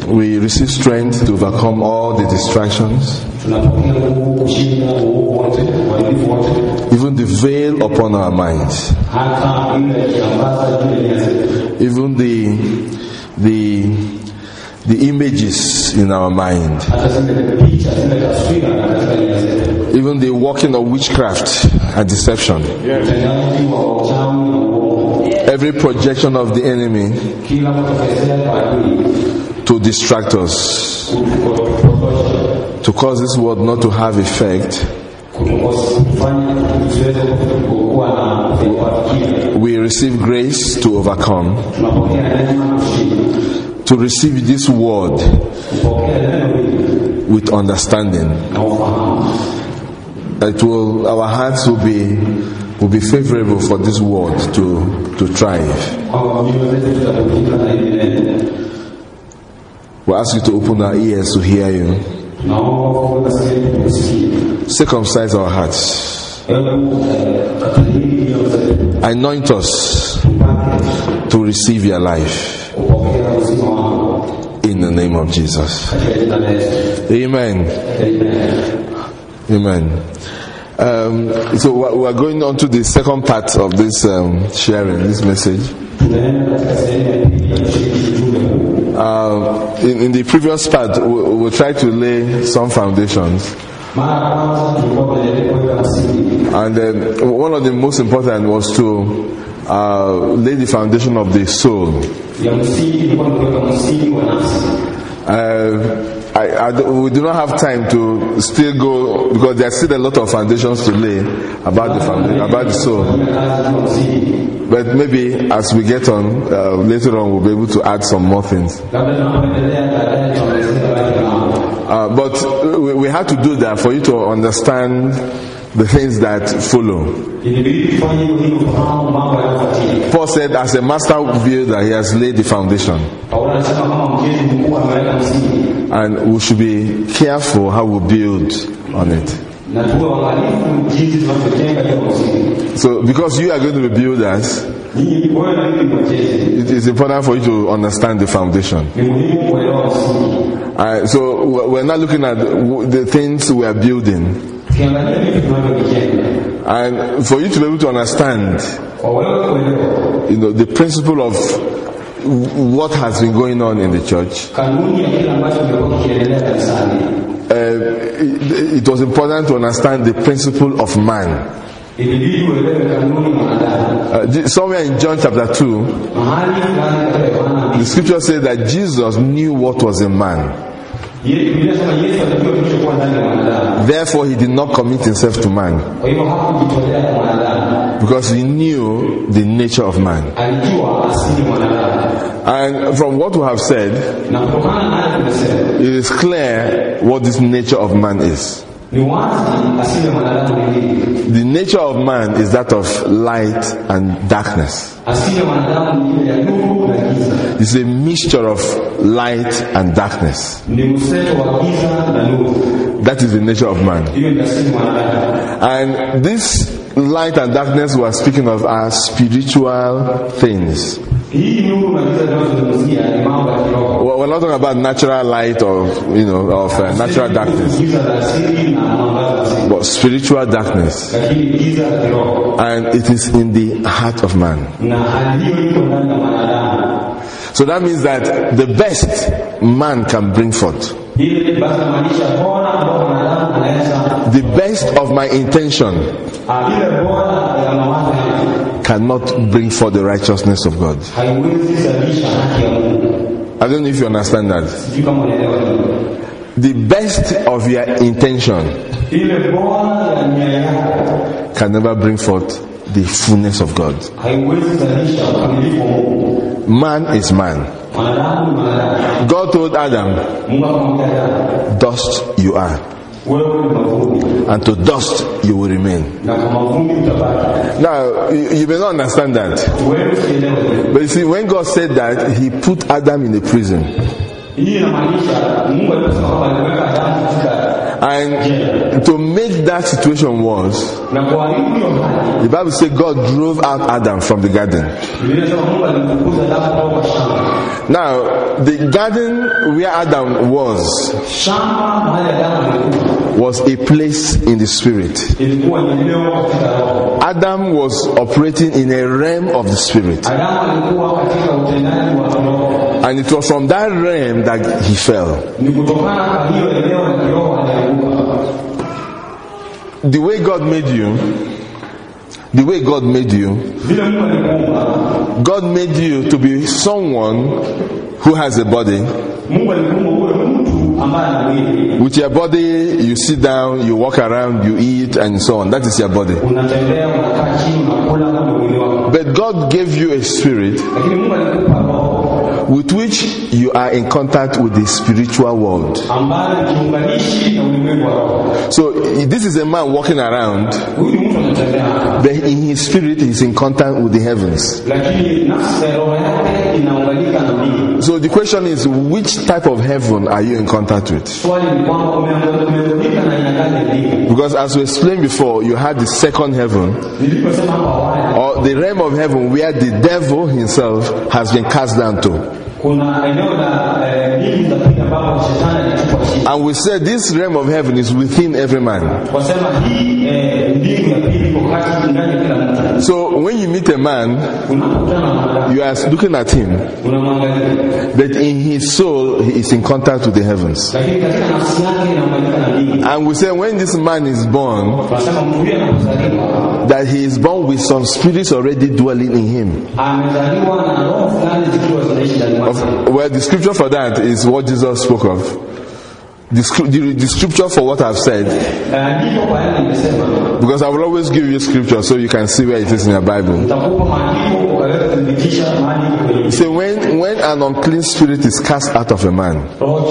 We receive strength to overcome all the distractions, even the veil upon our minds, even the images in our mind, even the working of witchcraft and deception, every projection of the enemy to distract us, to cause this word not to have effect. We receive grace to overcome, to receive this word with understanding. Our hearts will be favorable for this word to thrive. We ask you to open our ears to hear you. Circumcise our hearts. Anoint us to receive your life. In the name of Jesus. Amen. Amen. So we are going on to the second part of this sharing, this message. In the previous part, we tried to lay some foundations. And one of the most important was to lay the foundation of the soul. We do not have time to still go, because there are still a lot of foundations to lay about the soul. But maybe as we get on, later on we'll be able to add some more things. But we have to do that for you to understand the things that follow. Paul said, as a master builder, he has laid the foundation. And we should be careful how we build on it. So, because you are going to be builders, it is important for you to understand the foundation. So, we're not looking at the things we are building. And for you to be able to understand, the principle of what has been going on in the church, it was important to understand the principle of man. Somewhere in John chapter 2, the scripture says that Jesus knew what was a man. Therefore he did not commit himself to man, because he knew the nature of man. And from what we have said, it is clear what this nature of man is. The nature of man is that of light and darkness. It's a mixture of light and darkness. That is the nature of man. And this light and darkness we are speaking of are spiritual things. We're not talking about natural light or natural darkness, but spiritual darkness, and it is in the heart of man. So that means that the best man can bring forth, the best of my intention cannot bring forth the righteousness of God. I don't know if you understand that. The best of your intention can never bring forth the fullness of God. Man is man. God told Adam, dust you are, and to dust you will remain. Now, you may not understand that, but you see, when God said that, he put Adam in a prison. And to make that situation worse, the Bible says God drove out Adam from the garden. Now, the garden where Adam was a place in the spirit. Adam was operating in a realm of the spirit. And it was from that realm that he fell. The way God made you to be someone who has a body. With your body, you sit down, you walk around, you eat, and so on. That is your body. But God gave you a spirit with which you are in contact with the spiritual world. So this is a man walking around, but in his spirit he is in contact with the heavens. So the question is, which type of heaven are you in contact with? Because as we explained before, you had the second heaven, or the realm of heaven where the devil himself has been cast down to. And we said this realm of heaven is within every man. So when you meet a man, you are looking at him, but in his soul he is in contact with the heavens. And we say when this man is born, that he is born with some spirits already dwelling in him. Well, the scripture for that is what Jesus spoke of. The scripture for what I've said, because I will always give you scripture so you can see where it is in your Bible. So when an unclean spirit is cast out of a man,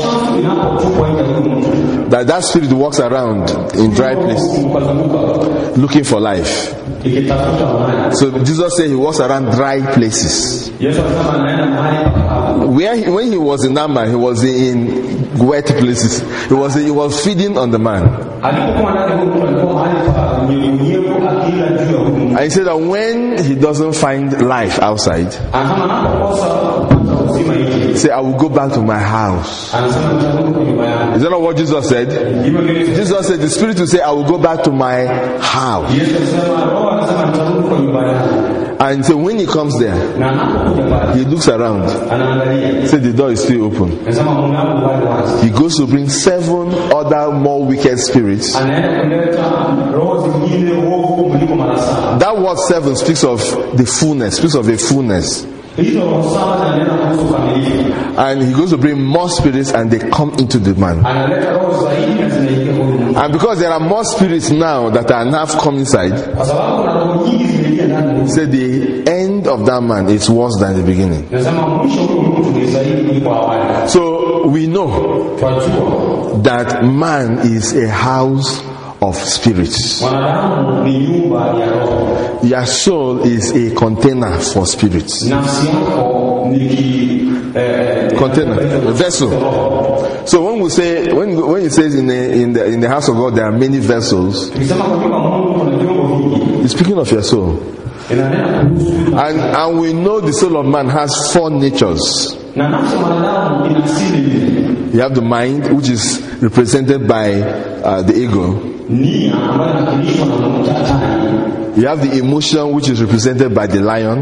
that spirit walks around in dry places looking for life. So Jesus said he walks around dry places. When he was in that man, he was in wet places. He was feeding on the man. And he said that when he doesn't find life outside, he said, I will go back to my house. Is that not what Jesus said? Jesus said, the spirit will say, I will go back to my house. And so when he comes there, he looks around. He said the door is still open. He goes to bring 7 other more wicked spirits. That word 7 speaks of the fullness, speaks of a fullness. And he goes to bring more spirits and they come into the man. And because there are more spirits now that are now come inside, say the end of that man is worse than the beginning. So we know that man is a house of spirits. Your soul is a container for spirits. Container, a vessel. So when we say, when it says in the house of God there are many vessels, it's speaking of your soul. And we know the soul of man has 4 natures. You have the mind, which is represented by the ego. You have the emotion, which is represented by the lion.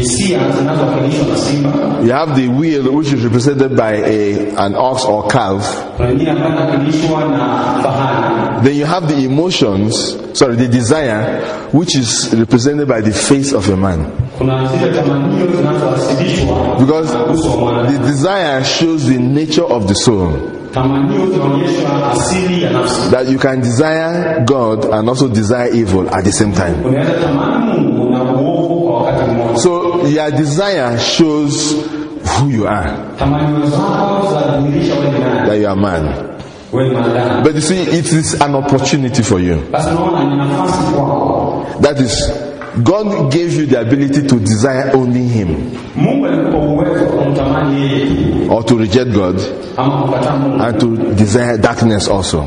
You have the will, which is represented by an ox or calf. Then you have the the desire, which is represented by the face of a man. Because the desire shows the nature of the soul. That you can desire God and also desire evil at the same time. So your desire shows who you are. That you are man. But you see, it is an opportunity for you. That is, God gave you the ability to desire only Him, or to reject God, and to desire darkness also.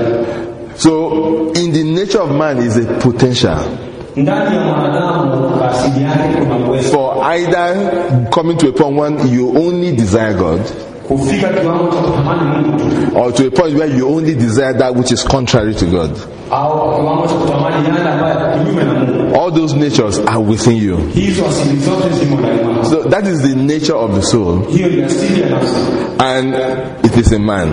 So, in the nature of man is a potential. for either coming to a point when you only desire God, or to a point where you only desire that which is contrary to God. All those natures are within you. So that is the nature of the soul, and it is a man.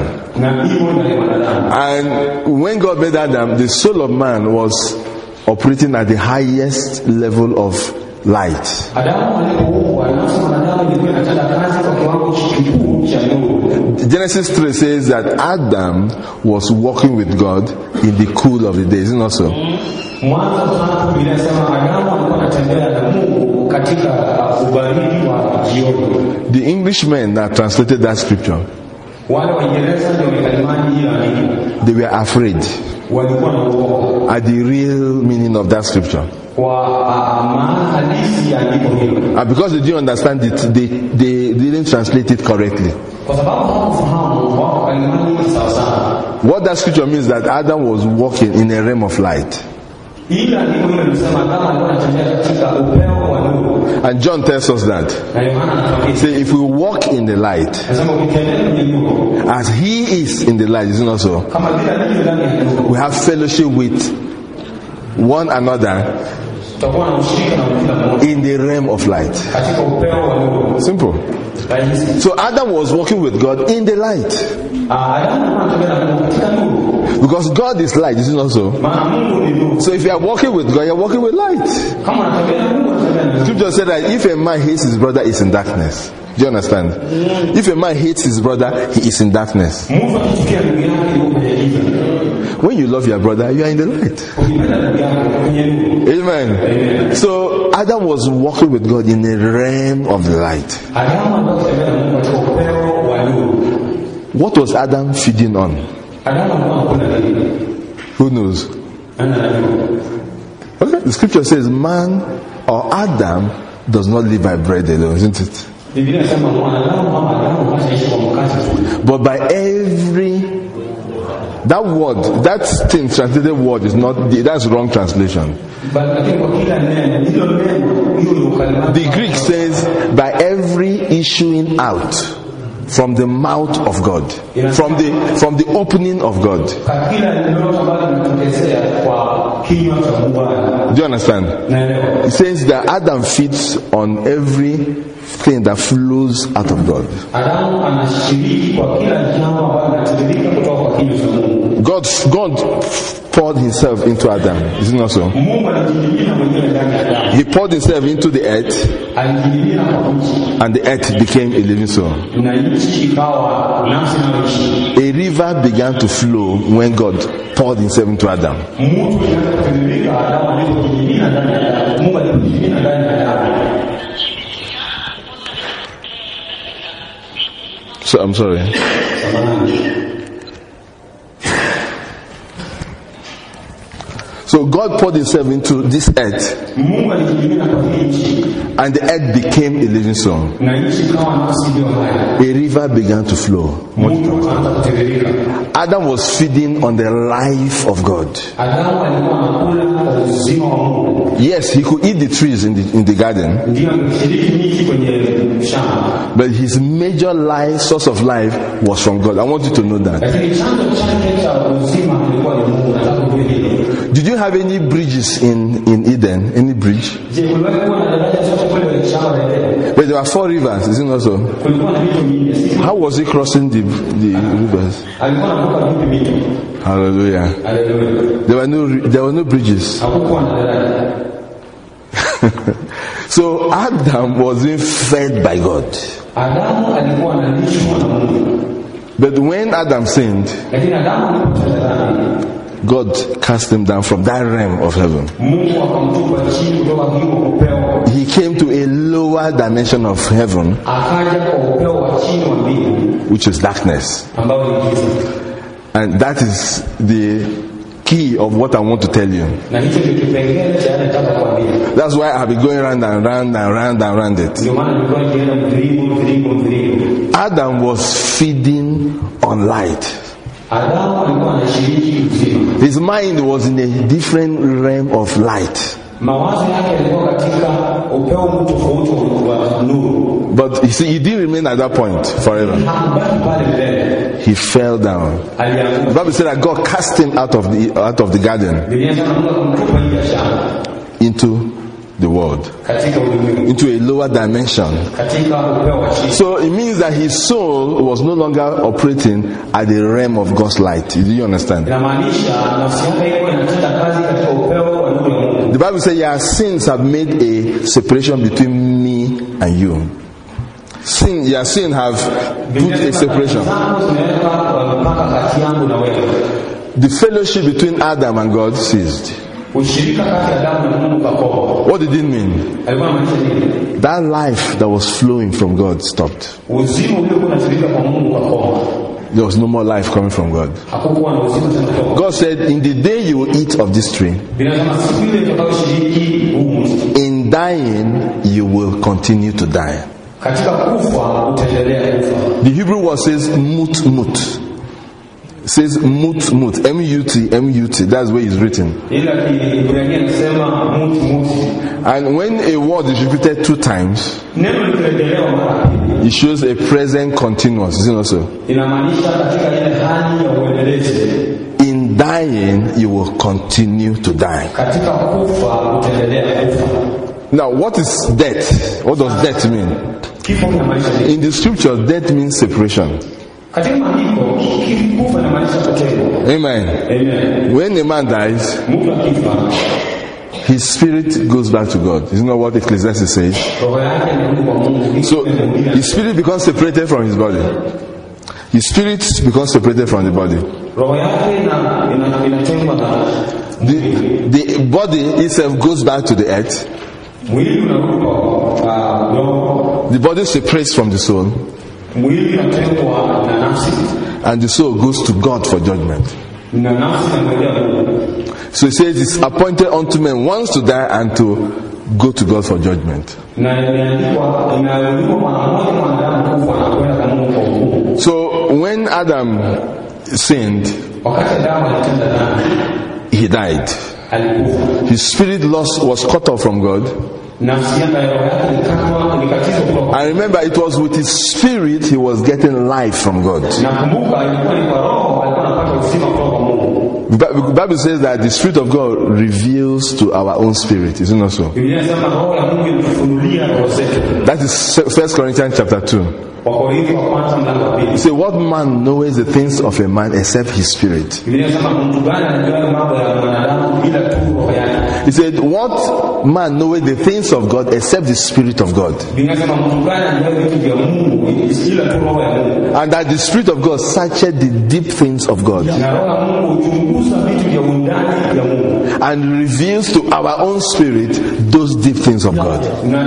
And when God made Adam, the soul of man was operating at the highest level of light. Genesis 3 says that Adam was walking with God in the cool of the day. Isn't that so? The Englishmen that translated that scripture, they were afraid at the real meaning of that scripture. And because they didn't understand it, they didn't translate it correctly. What that scripture means is that Adam was walking in a realm of light. And John tells us that. Say, if we walk in the light, as he is in the light, isn't it so? We have fellowship with one another in the realm of light. Simple. So Adam was walking with God in the light. Because God is light, isn't it so? So if you are walking with God, you are walking with light. Scripture said that if a man hates his brother, he is in darkness. Do you understand? If a man hates his brother, he is in darkness. When you love your brother, you are in the light. Amen. So Adam was walking with God in the realm of the light. What was Adam feeding on? Who knows? Okay. The scripture says man or Adam does not live by bread alone, isn't it? But by every that word, that thing translated word is not, that's wrong translation. The Greek says by every issuing out from the mouth of God, from the opening of God. Do you understand? It says that Adam feeds on everything that flows out of God. God poured himself into Adam. Isn't that so? He poured himself into the earth, and the earth became a living soul. A river began to flow when God poured himself into Adam. So I'm sorry. So God poured himself into this earth, and the earth became a living soul. A river began to flow. Adam was feeding on the life of God. Yes, he could eat the trees in the garden, but his major source of life was from God. I want you to know that. Did you have any bridges in Eden? Any bridge? But there were 4 rivers, isn't it so? How was he crossing the rivers? Hallelujah. There were no bridges. So Adam was being fed by God. But when Adam sinned, God cast him down from that realm of heaven. He came to a lower dimension of heaven, which is darkness. And that is the key of what I want to tell you. That's why I've been going round and round and round and round it. Adam was feeding on light. His mind was in a different realm of light. Mawazo yake yalikuwa katika upeo tofauti wa nuru. But you see, he didn't remain at that point forever. He fell down. The Bible said that God cast him out of the garden into the world, into a lower dimension. So it means that his soul was no longer operating at the realm of God's light. Do you understand? The Bible says your sins have made a separation between me and you. Your sin have put a separation. The fellowship between Adam and God ceased. What did it mean? That life that was flowing from God stopped. There was no more life coming from God. God said, in the day you will eat of this tree, in dying you will continue to die. The Hebrew word says mut mut. It says mut mut, M-U-T, M-U-T. That's where it's written. And when a word is repeated 2 times, it shows a present continuous. Isn't it so? In dying, you will continue to die. Now, what is death? What does death mean? In the scripture, death means separation. Amen. When a man dies, his spirit goes back to God. Isn't that what Ecclesiastes says? So his spirit becomes separated from his body. His spirit becomes separated from the body. The body itself goes back to the earth. The body separates from the soul. And the soul goes to God for judgment. So it says it's appointed unto men once to die and to go to God for judgment. So when Adam sinned, he died. His spirit was cut off from God. And remember, it was with his spirit he was getting life from God. The Bible says that the Spirit of God reveals to our own spirit. Isn't it so? That is 1 Corinthians chapter 2. He said, what man knows the things of a man except his spirit? He said, what man knoweth the things of God except the Spirit of God? And that the Spirit of God searcheth the deep things of God and reveals to our own spirit those deep things of God.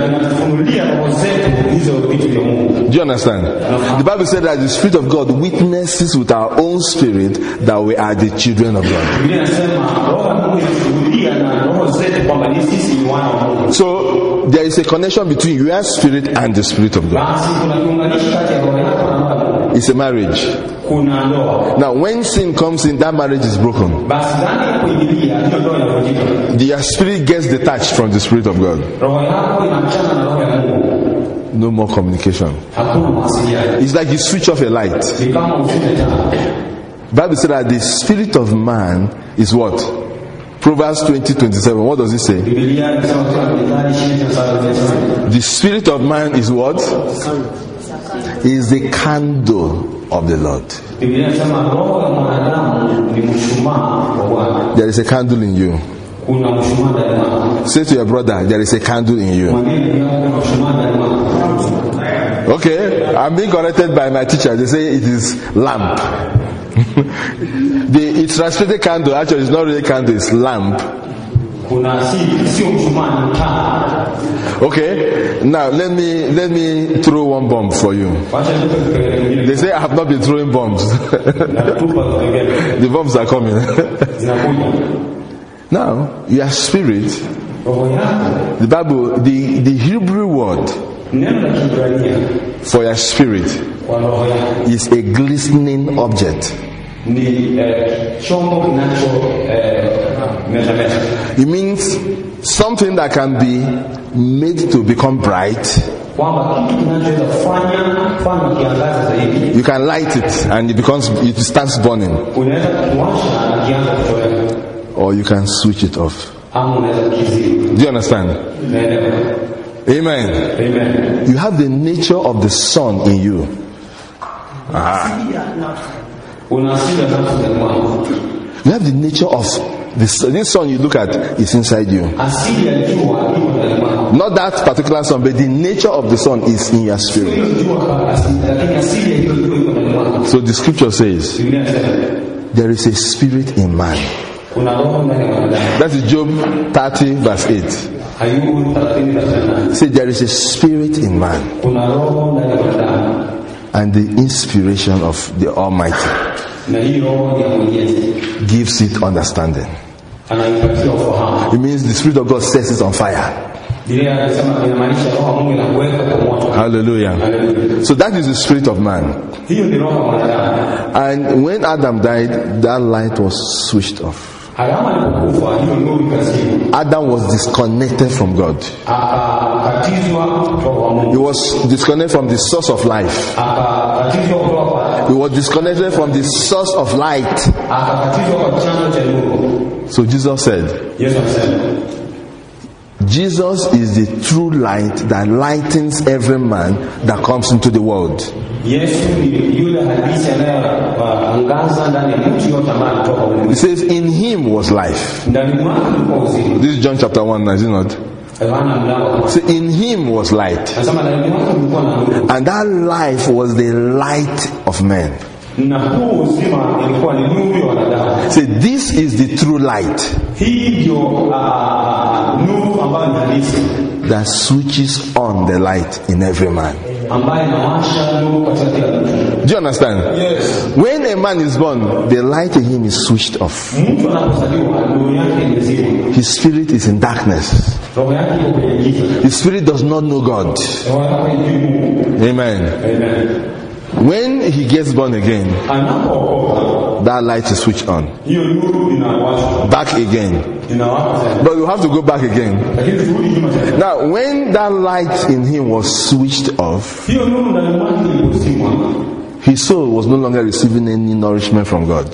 Do you understand? The Bible said that the Spirit of God witnesses with our own spirit that we are the children of God. So there is a connection between your spirit and the Spirit of God. It's a marriage. Now when sin comes in, that marriage is broken. The spirit gets detached from the Spirit of God. No more communication. It's like you switch off a light. The Bible said that the spirit of man is what? Proverbs 20:27. What does it say? The spirit of man is what? Is the candle of the Lord. There is a candle in you. Say to your brother, there is a candle in you. Okay, I'm being corrected by my teacher. They say it is lamp. It's translated candle. Actually, it's not really candle. It's lamp. Okay, now let me throw one bomb for you. They say I have not been throwing bombs. The bombs are coming. Now, your spirit, the Bible, the Hebrew word for your spirit is a glistening object. It means something that can be made to become bright. kwamba kitu kinachoweza kufanya kiangaze zaidi. You can light it and it starts burning. Unaweza kuwasha na kianza kutoweka. Or you can switch it off. Ama unaweza kuzima. Do you understand? Amen. Amen. You have the nature of the sun in you. You have the nature of this sun you look at is inside you. Not that particular sun, but the nature of the sun is in your spirit. So the scripture says, there is a spirit in man. That is Job 30 verse 8. Say there is a spirit in man, and the inspiration of the Almighty gives it understanding. It means the Spirit of God sets it on fire. Hallelujah. So that is the spirit of man. And when Adam died, that light was switched off. Adam was disconnected from God. He was disconnected from the source of life. He was disconnected from the source of light. So Jesus said, Jesus is the true light that lightens every man that comes into the world. He says, in him was life. This is John chapter 1, is it not? So in him was light. And that life was the light of men. Say, this is the true light that switches on the light in every man. Do you understand? Yes. When a man is born, the light in him is switched off. His spirit is in darkness. His spirit does not know God. Amen. Amen. When he gets born again, that light is switched on. Back again. But you have to go back again. Now, when that light in him was switched off, his soul was no longer receiving any nourishment from God.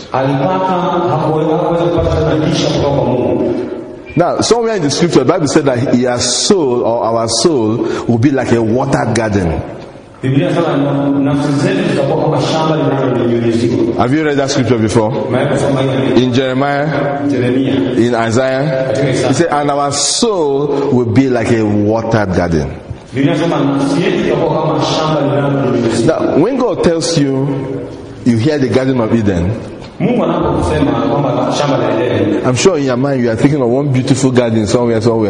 Now, somewhere in the scripture, the Bible said that his soul, or our soul, will be like a watered garden. Have you read that scripture before? In Jeremiah, in Isaiah, he said, and our soul will be like a watered garden. Now, when God tells you, you hear the Garden of Eden, I'm sure in your mind you are thinking of one beautiful garden somewhere. Who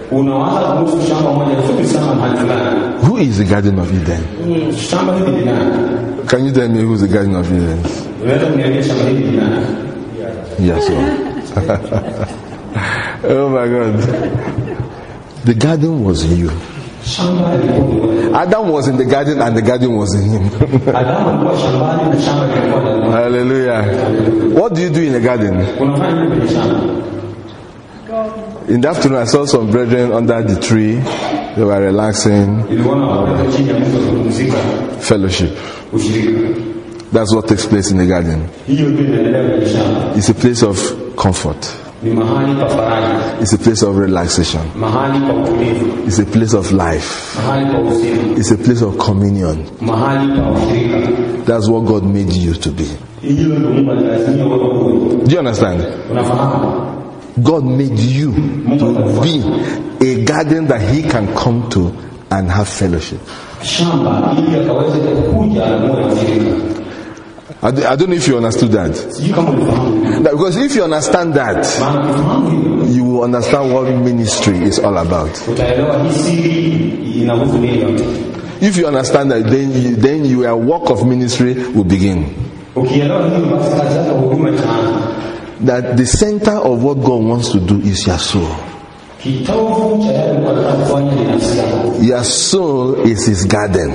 is the Garden of Eden? Can you tell me who is the Garden of Eden? Yes, sir. Oh my God. The garden was you. Adam was in the garden and the garden was in him. Hallelujah. What do you do in the garden? In the afternoon, I saw some brethren under the tree. They were relaxing. Fellowship. That's what takes place in the garden. It's a place of comfort. It's a place of relaxation. It's a place of life. It's a place of communion. That's what God made you to be. Do you understand? God made you to be a garden that he can come to and have fellowship. I don't know if you understood that. Because if you understand that, you will understand what ministry is all about. If you understand that, then your work of ministry will begin. That the center of what God wants to do is your soul. Your soul is his garden.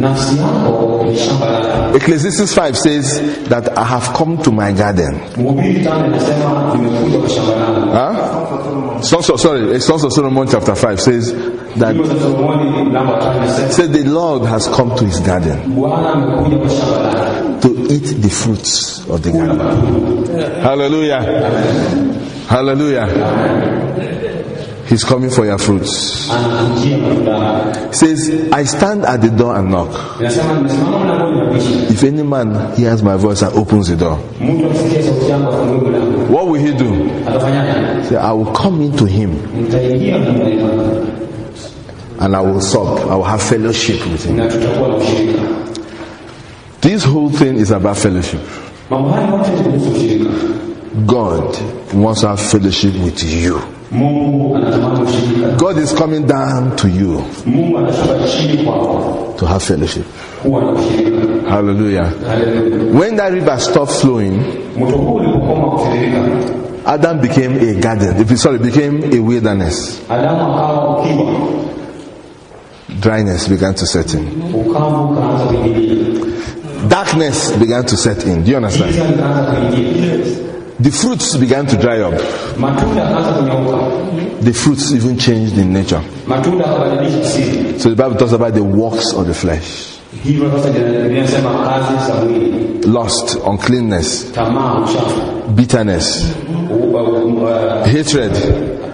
Ecclesiastes 5 says that I have come to my garden. Huh? Sons of Solomon chapter 5 says that Kitabu cha Solomoni mlango wa 5 inasema said the Lord has come to his garden Bwana amekuja kwa shamba lake to eat the fruits of the garden. Hallelujah. Hallelujah. He's coming for your fruits. anakujia matunda. He says, I stand at the door and knock. Inasema nimesimama mlangoni nabisha. If any man hears my voice and opens the door, Mtu akisikia sauti yangu afungue mlango. what will he do? Atafanyaje? Say, I will come into him Nitaingia ndani mwake and I will sup. I will have fellowship with him. na tutakuwa na ushirika. This whole thing is about fellowship. Mambo haya yote ni kuhusu ushirika. God wants to have fellowship with you. Mungu anatamani ushirika. God is coming down to you Mungu anashuka chini kwako to have fellowship. kuwa na ushirika. Hallelujah. Haleluya. When that river stopped flowing, Mto huu ulipokoma kutiririka, Adam became a garden. Became a wilderness. Adamu akawa ukiwa, Dryness began to set in. ukavu ukaanza kuingia. Darkness began to set in. Do you understand? Giza likaanza kuingia. The fruits began to dry up. Matunda yakaanza kunyauka. The fruits even changed in nature. Matunda yakabadilisha siri. So the Bible talks about the works of the flesh. Hivyo sasa inasema kazi za mwili, Lust, uncleanness, tamaa, uchafu, bitterness, hatred,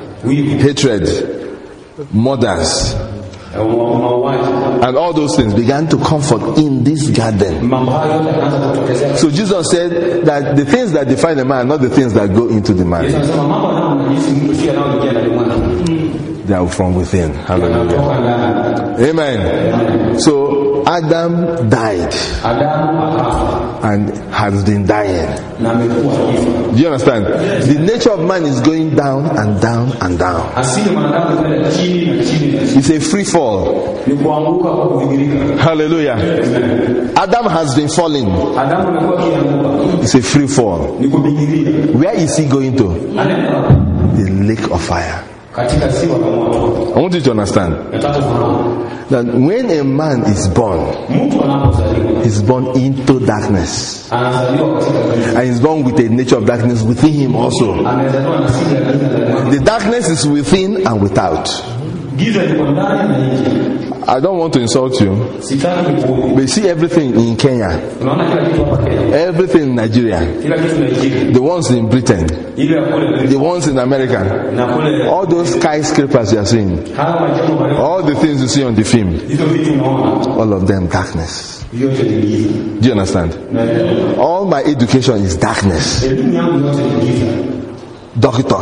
murders, mauaji. and all those things began to come forth in this garden. Mambo hayo yote yakaanza kutokezea. So Jesus said that the things that define a man are not the things that go into the Yesu man. anasema mambo yanayojisi mtu sio yanayoingia ndani mwake. They are from within. Hallelujah. Yanatoka ndani. Amen. So Adam died Adamu akafa and has been dying. na amekuwa akifa. Do you understand? The nature of man is going down and down and down. Asili ya mwanadamu kwenda chini na chini na chini. It's a free fall. Ni kuanguka kwa kuvingirika. Hallelujah. Adam has been falling. Adamu amekuwa akianguka. It's a free fall. Ni kuvingirika. Where is he going to? Anaenda wapi? The lake of fire. Katika ziwa la moto. I want you to understand Nataka kufahamu. that when a man is born, Mtu anapozaliwa he's born into darkness. anazaliwa katika giza. And he's born with a nature of darkness within him also. Amezaliwa na siri ya giza ndani mwake. The darkness is within and without. Giza liko ndani na nje. I don't want to insult you, Sitaki kuudhi. but you see everything in Kenya, Unaona kila kitu hapa Kenya. everything in Nigeria, Kila kitu Nigeria. the ones in Britain, Ile ya kule the ones in America, na kule all those skyscrapers you are seeing, haya majengo marefu. all the things you see on the film, Hizo vitu unaona all of them darkness. vyote ni giza. Do you understand? Na All my education is darkness. elimu yangu yote ni giza. Doctor,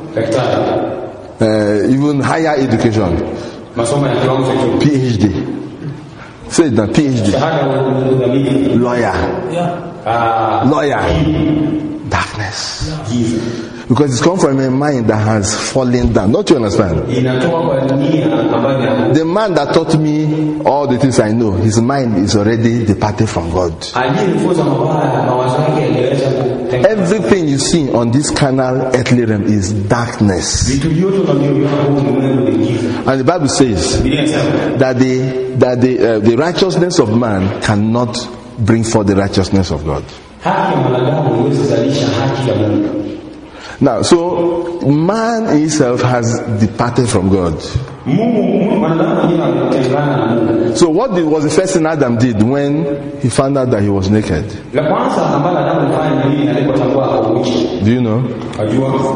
Daktari. even higher education, Masomo ya kiwango cha juu. PhD. Say that PhD. Shahada ya udhamini. Lawyer. Ah, Lawyer. Darkness. giza. Because it's come from a mind that has fallen down. Don't you understand? Inatoka kwa dunia ambayo The man that taught me all the things I know, his mind is already departed from God. aliyenifunza mabaya mawazo yake yaliweza kutenga. Everything you see on this carnal earthly realm is darkness. Vitu vyote unavyoviona huu ulimwengu ni giza. And the Bible says Biblia inasema that the righteousness of man cannot bring forth the righteousness of God. haki ya mwanadamu haiwezi kuzalisha haki ya Mungu. Now, so man himself has departed from God. Mwanadamu mwenyewe ametengana na Mungu. So what was the first thing Adam did when he found out that he was naked? La kwanza ambalo Adamu alifanya ni nini alipotambua ako uchi? Do you know? Ajua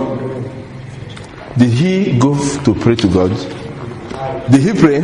Did he go to pray to God? Did he pray?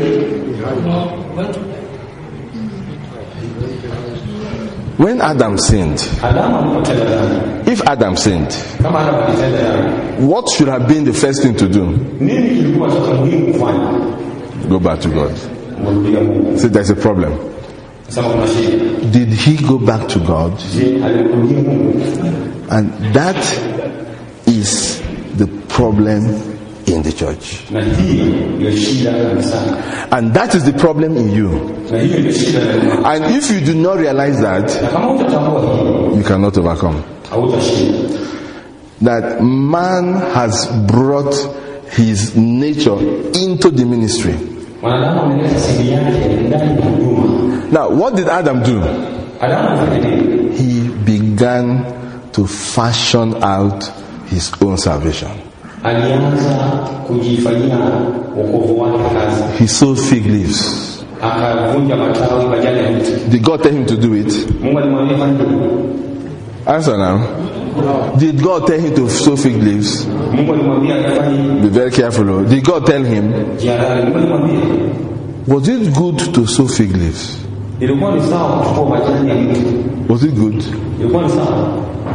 When Adam sinned, Adamu alipotenda dhambi. if Adam sinned, Kama Adamu alitenda dhambi, what should have been the first thing to do? nini kilikuwa cha muhimu kufanya? Go back to God. Kumrudia Mungu. See, there's a problem. Sema kuna shida. Did he go back to God? Je, alimrudia Mungu? And that is the problem in the church. Na hii ndio shida kanisani. And that is the problem in you. Na hiyo ndio shida ya And if you do not realize that, na kama utatambua hii, you cannot overcome. hautashinda. That man has brought his nature into the ministry. Mwanadamu ameleta siri yake ndani ya huduma. Now, what did Adam do? Adamu alifanya nini? He began to fashion out his own salvation. alianza kujifanyia wokovu wake kazi. He sowed fig leaves. Akavunja matawi majani ya mti. Did God tell him to do it? Mungu alimwambia fanye hivyo. Answer now. Did God tell him to sow fig leaves? Mungu alimwambia afanye. Be very careful. Did God tell him? Jiandae. Mungu alimwambia. Was it good to sow fig leaves? Ilikuwa ni sawa kuchukua majani ya mti. Was it good? Ilikuwa ni sawa.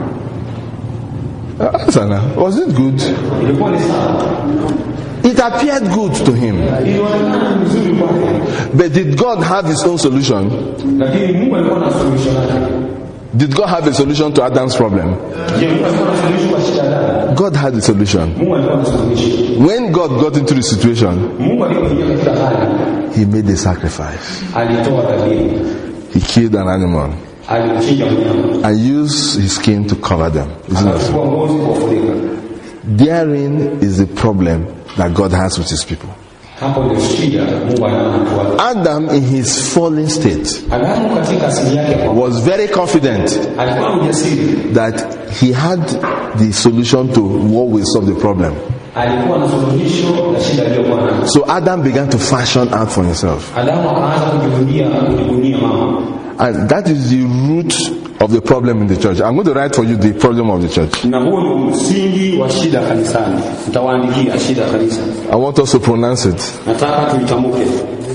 Answer now. Was it good? Ilikuwa ni sawa. It appeared good to him. Ilionekana mzuri kwake. But did God have his own solution? Lakini Mungu alikuwa na solution yake. Did God have a solution to Adam's problem? Je, Mungu alikuwa na solution kwa shida yake? God had a solution. Mungu alikuwa na solution. When God got into the situation, Mungu alipoingia katika hali, he made a sacrifice. alitoa dhabihu. He killed an animal Alichinja mnyama. and used his skin to cover them. Isn't it? Akachukua ngozi kuwafunika. Therein is the problem that God has with his people. Hapo ndio shida Mungu anatoa. Adam, in his fallen state, Adamu katika asili yake was very confident alikuwa na ujasiri. that he had the solution to what will solve the problem. Alikuwa na suluhisho la shida iliyokuwa nayo. So Adam began to fashion out for himself. Adamu akaanza kujibunia mama. And that is the root of the problem in the church. I'm going to write for you the problem of the church. Na huo ndio msingi wa shida kanisani. Nitawaandikia shida kanisa. I want us to pronounce it. Nataka tuitamke.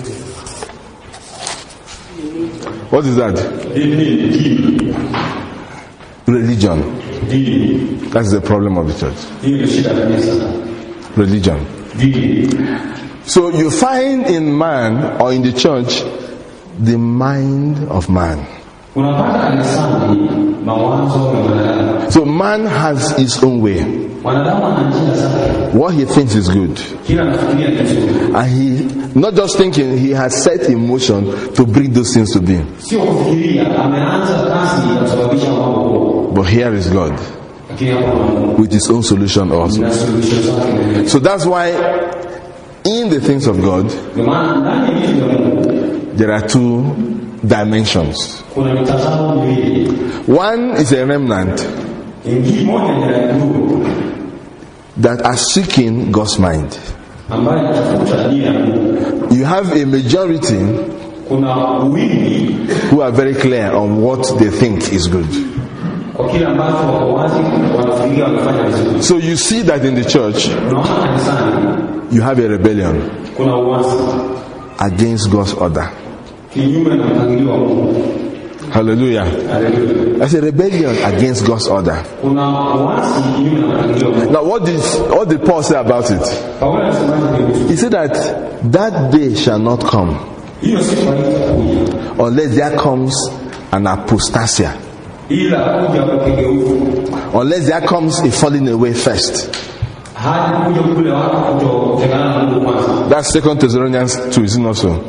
What is that? Dini. Religion. Dini. That's the problem of the church. Hiyo ndio shida kanisa. Religion. Dini. So you find in man or in the church the mind of man. Unapata kanisani mawazo ya wanadamu. So man has his own way. Wanadamu wana njia zake. What he thinks is good. Kila anafikiria ni nzuri. And he, not just thinking, he has set in motion to bring those things to being. Sio kufikiria, ameanza kazi ya kusababisha mambo huko. But here is God Lakini hapo Mungu with his own solution also. na suluhisho zake. So that's why in the things of God, Ndio maana ndani ya vitu vya Mungu there are two dimensions. kuna mitazamo miwili. One is a remnant Ingi moja ni ya ndugu that are seeking God's mind. ambayo inatafuta nia ya Mungu. You have a majority Kuna wingi who are very clear on what they think is good. kwa kile ambacho wako wazi wanafikiria wamefanya vizuri. So you see that in the church, Unaona kanisani you have a rebellion kuna uasi against God's order. kinyume na mpangilio wa Mungu. Hallelujah. Haleluya. That's a rebellion against God's order. Kuna uasi kinyume na mpangilio wa Mungu. Now what did Paul say about it? Paulo anasemaje kuhusu He said that day shall not come hiyo siku haitakuja unless there comes an apostasia, ila kuja kukigeufu unless there comes a falling away first. hadi kuja kule watu kutokana na Mungu kwanza. That's 2 Thessalonians 2, isn't it also?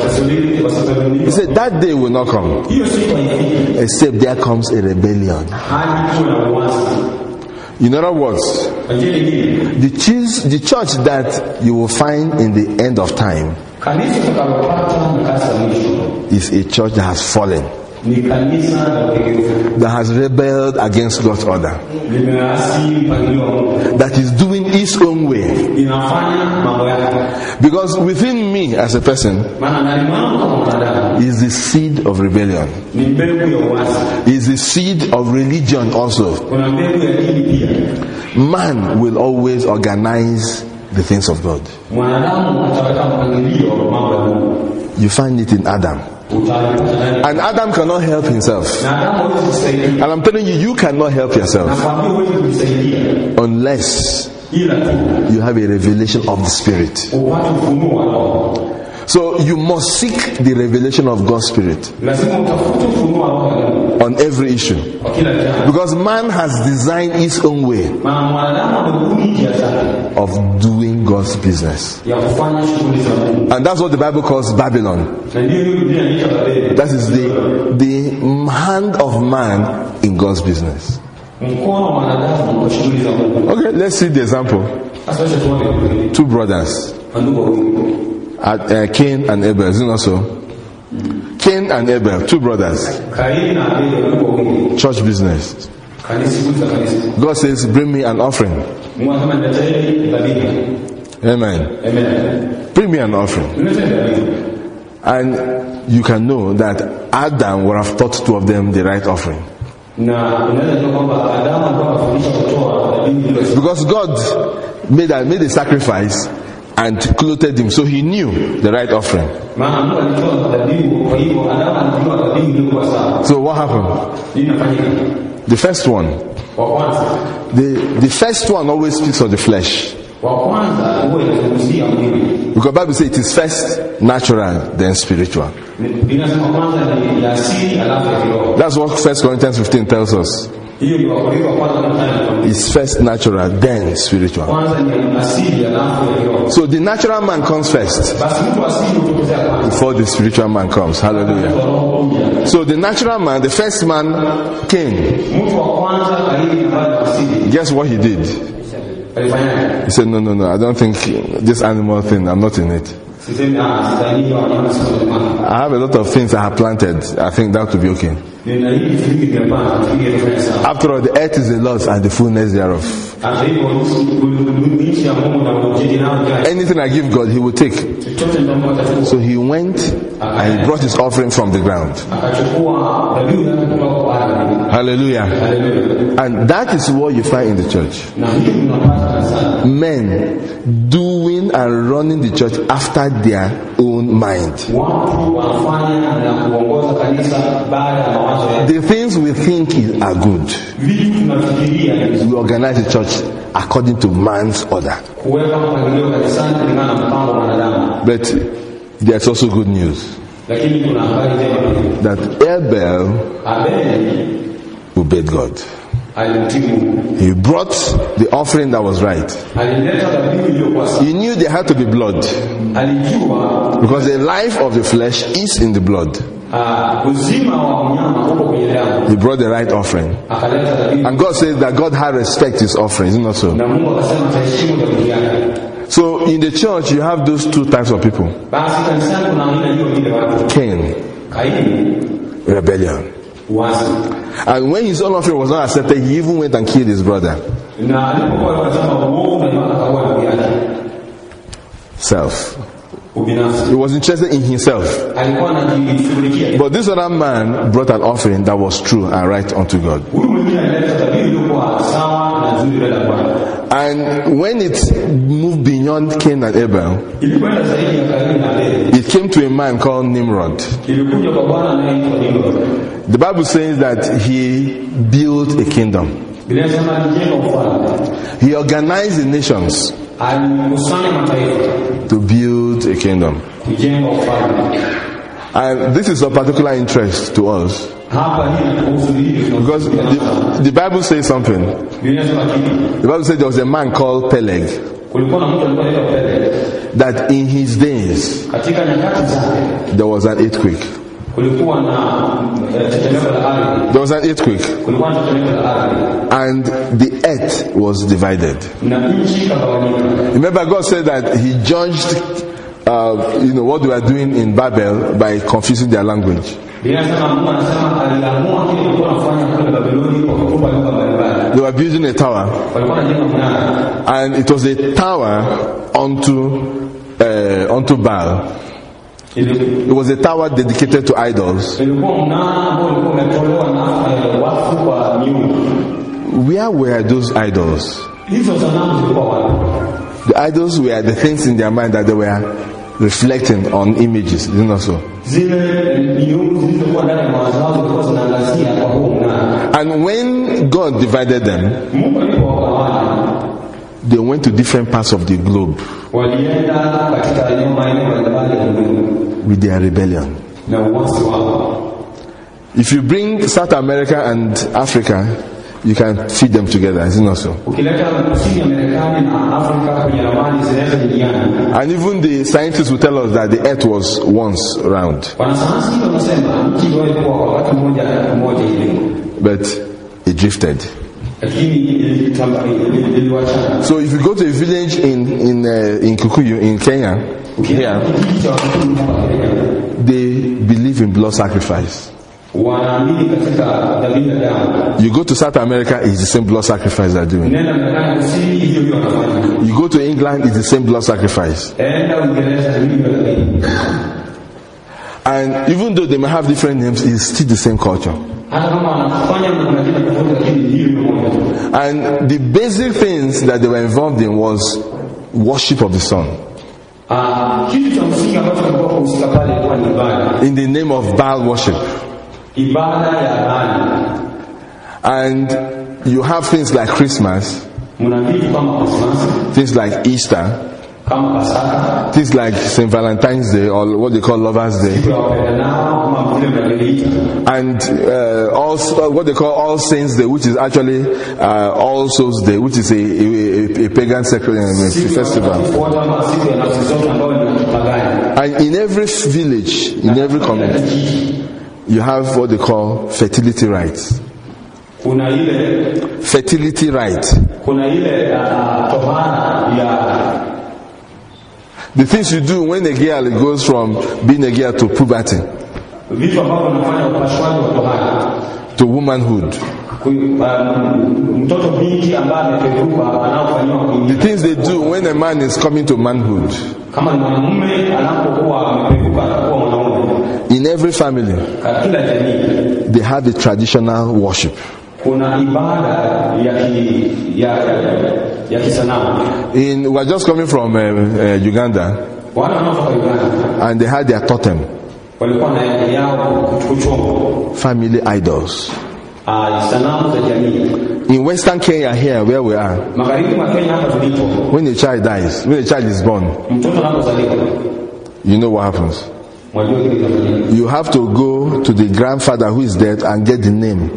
He said that day will not come Hiyo siku haifiki except there comes a rebellion. hadi kuna uasi. In other words, Lakini hii the church that you will find in the end of time kanisa tukalopata mkasa mwisho is a church that has fallen, ni kanisa la kigeufu that has rebelled against God's order, limeasi mpangilio wa Mungu, that is doing its own way. inafanya mambo yake. Because within me as a person Maana ndani mwangu kama mwanadamu is the seed of rebellion, ni mbegu ya uasi, is the seed of religion also. kuna mbegu ya dini pia. Man will always organize the things of God. Mwanadamu ataweka mpangilio wa mambo ya Mungu. You find it in Adam. Utaikuta ndani. And Adam cannot help himself. Na Adamu hawezi kujisaidia. And I'm telling you, you cannot help yourself Nakwambia huwezi kujisaidia unless ila tu you have a revelation of the Spirit. upate ufunuo wa Roho. So you must seek the revelation of God's Spirit Lazima utafute ufunuo wa Roho ya Mungu on every issue. kwa kila jambo. Because man has designed his own way Maana mwanadamu amebuni njia zake of doing God's business. ya kufanya shughuli za Mungu. And that's what the Bible calls Babylon. Na ndio hiyo Biblia inaita Babeli. That is the hand of man in God's business. Mkono wa mwanadamu kwa shughuli za Mungu. Okay, let's see the example. Sasa wacha tuone Two brothers, ndugu wawili. Cain and Abel, isn't it so? Cain and Abel, two brothers, Kaini na Abeli ndugu wawili. church business. kanisa kuza kanisa. God says, bring me an offering. Mungu anasema niletee dhabihu. Amen. Amen. Bring me an offering. Niletee dhabihu. And you can know that Adam would have taught two of them the right offering. Na unaweza kujua kwamba Adamu alikuwa anafundisha kutoa dhabihu ile. Because God made a sacrifice and clothed him, so he knew the right offering. Maana Mungu alitoa dhabihu, kwa hivyo Adamu alitoa dhabihu ile kwa sawa. So what happened? Nini nafanyika? The first one. Wa kwanza. The first one always speaks of the flesh. Wa kwanza huwa inazungumzia mwili. Because the Bible says it is first natural, then spiritual. Inasema kwanza ni ya asili alafu ya kiroho. That's what 1 Corinthians 15 tells us. Hiyo ni Wakorintho kwanza mstari. It's first natural, then spiritual. Kwanza ni asili alafu ya kiroho. So the natural man comes first Basi mtu asili hutokezea kwanza. before the spiritual man comes. Hallelujah. So the natural man, the first man, came. Mtu wa kwanza aliye na asili. Guess what he did? Alifanya. He said, no, I don't think this animal thing, I'm not in it. Sisemi sitani wa nyama sio. I have a lot of things I have planted. I think that would be okay. Nina hii fikiri kama fikiri ya sawa. After all, the earth is the Lord's and the fullness thereof. Hata hivyo ulimisha ya Mungu na ujeje nao gani? Anything I give God, he will take. Chochote ndio mtachukua. So he went and he brought his offering from the ground. Akachukua dhabihu yake kutoka kwa Adamu. Hallelujah. Hallelujah. And that is what you find in the church. Na hiyo tunapata sana. Men doing and running the church after their own mind. Watu wanafanya na kuongoza kanisa baada ya mawazo yao. The things we think are good, Vitu tunafikiria we organize the church according to man's order. kuweka mpangilio kanisani kulingana na mpango wa wanadamu. But there's also good news Lakini kuna habari njema that Abel Abeli obeyed God. alimtii Mungu. He brought the offering that was right. Alileta dhabihu iliyokuwa sawa. He knew there had to be blood Alijua because the life of the flesh is in the blood. uzima wa mnyama uko kwenye damu. He brought the right offering. Akaleta dhabihu And God says that God had respect his offerings, isn't it so? na Mungu akasema ataheshimu dhabihu yake. So in the church you have those two types of people. Basi kanisani kuna aina hiyo ile watu. Cain, Kaini rebellion. wazi. And when his own offering was not accepted, he even went and killed his brother. Na alipokuwa anasema uovu na akaua ndugu yake. Self. Ubinafsi. He was interested in himself. Alikuwa anajishughulikia. But this other man brought an offering that was true and right unto God. Huyu mwingine alileta dhabihu iliyokuwa sawa na nzuri mbele ya Bwana. And when it moved beyond Cain and Abel, Ilikwenda zaidi ya Kaini na Abeli. it came to a man called Nimrod. Ilikuja kwa Bwana anayeitwa Nimrod. The Bible says that he built a kingdom. Biblia inasema alijenga ufalme. He organized the nations Alikusanya mataifa to build a kingdom. kujenga ufalme. And this is of particular interest to us Hapa hii kuhusu hili because the Bible says something. Biblia inasema kitu. The Bible says there was a man called Peleg Kulikuwa na mtu alikuwa anaitwa Peleg. that in his days Katika nyakati zake there was an earthquake. kulikuwa na tetemeko la ardhi. There was an earthquake Kulikuwa na tetemeko la ardhi. and the earth was divided. Na nchi ikagawanyika. Remember God said that he judged what they were doing in Babel by confusing their language. Biblia inasema Mungu anasema aliamua kile kilikuwa anafanya kule Babeli kwa kutupa lugha mbalimbali. They were building a tower Walikuwa wanajenga mnara. and it was a tower unto Baal. It was a tower dedicated to idols. Ilikuwa mnara ambao ulikuwa umetolewa na watu kwa miungu. Where were those idols? Hizo sanamu zilikuwa wapi? The idols were the things in their mind that they were reflecting on images, isn't it so? Zile miungu zilizokuwa ndani ya mawazo yao zilikuwa zinaangazia kwa huo mnara. And when God divided them, Mungu alipowagawanya, they went to different parts of the globe walienda katika maeneo mbalimbali ya ulimwengu with their rebellion. na uasi wao. If you bring South America and Africa, you can feed them together, isn't it so? Ukileta kusini ya Marekani na Afrika kwenye ramani zinaweza kujiana. And even the scientists will tell us that the earth was once round. Wanasayansi wanasema nchi iliwahi kuwa kwa wakati mmoja ile. But it drifted. Lakini iliwachana. So if you go to a village in Kikuyu in Kenya, here, they believe in blood sacrifice. wanaamini katika dhabihu ya damu. You go to South America, it's the same blood sacrifice they're doing. Nenda Marekani kusini, hiyo hiyo wanafanya. You go to England, it's the same blood sacrifice. Enda Uingereza, hiyo hiyo. And even though they may have different names, it's still the same culture. And the basic things that they were involved in was worship of the sun. In the name of Baal worship. And you have things like Christmas, things like Easter, things like St. Valentine's Day, or what they call Lovers Day, and also what they call All Saints Day, which is actually All Souls Day, which is a pagan festival. And in every village, in every community, you have what they call fertility rites. Fertility rite. The things you do when a girl goes from being a girl to puberty, to womanhood. The things they do when a man is coming to manhood. In every family, they have the traditional worship. We were just coming from Uganda, and they had their totem, family idols. In Western Kenya here, where we are, when a child dies, when a child is born, you know what happens? You have to go to the grandfather who is dead and get the name.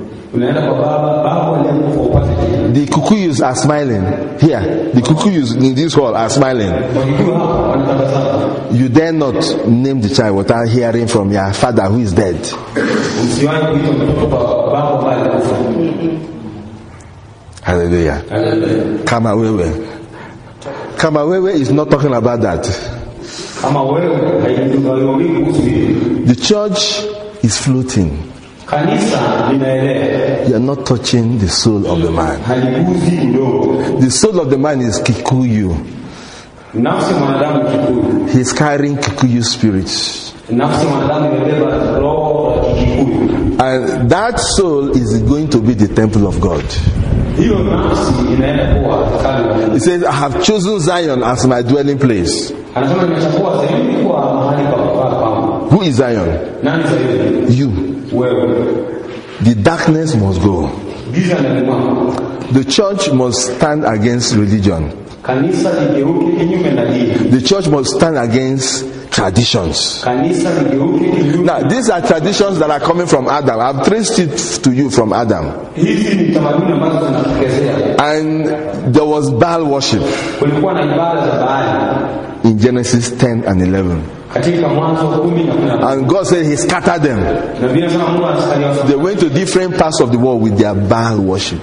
The Kukuyus are smiling here. The Kukuyus in this hall are smiling. You dare not name the child without hearing from your father who is dead. Hallelujah. Kamawewe. Kamawewe is not talking about that. The church is floating. You are not touching the soul of the man. The soul of the man is Kikuyu. He's carrying Kikuyu spirits. And that soul is going to be the temple of God. He says, I have chosen Zion as my dwelling place. Who is Zion? You. The darkness must go. The church must stand against religion. The church must stand against traditions. Now, these are traditions that are coming from Adam. I've traced it to you from Adam. And there was Baal worship in Genesis 10 and 11. And God said He scattered them. They went to different parts of the world with their Baal worship.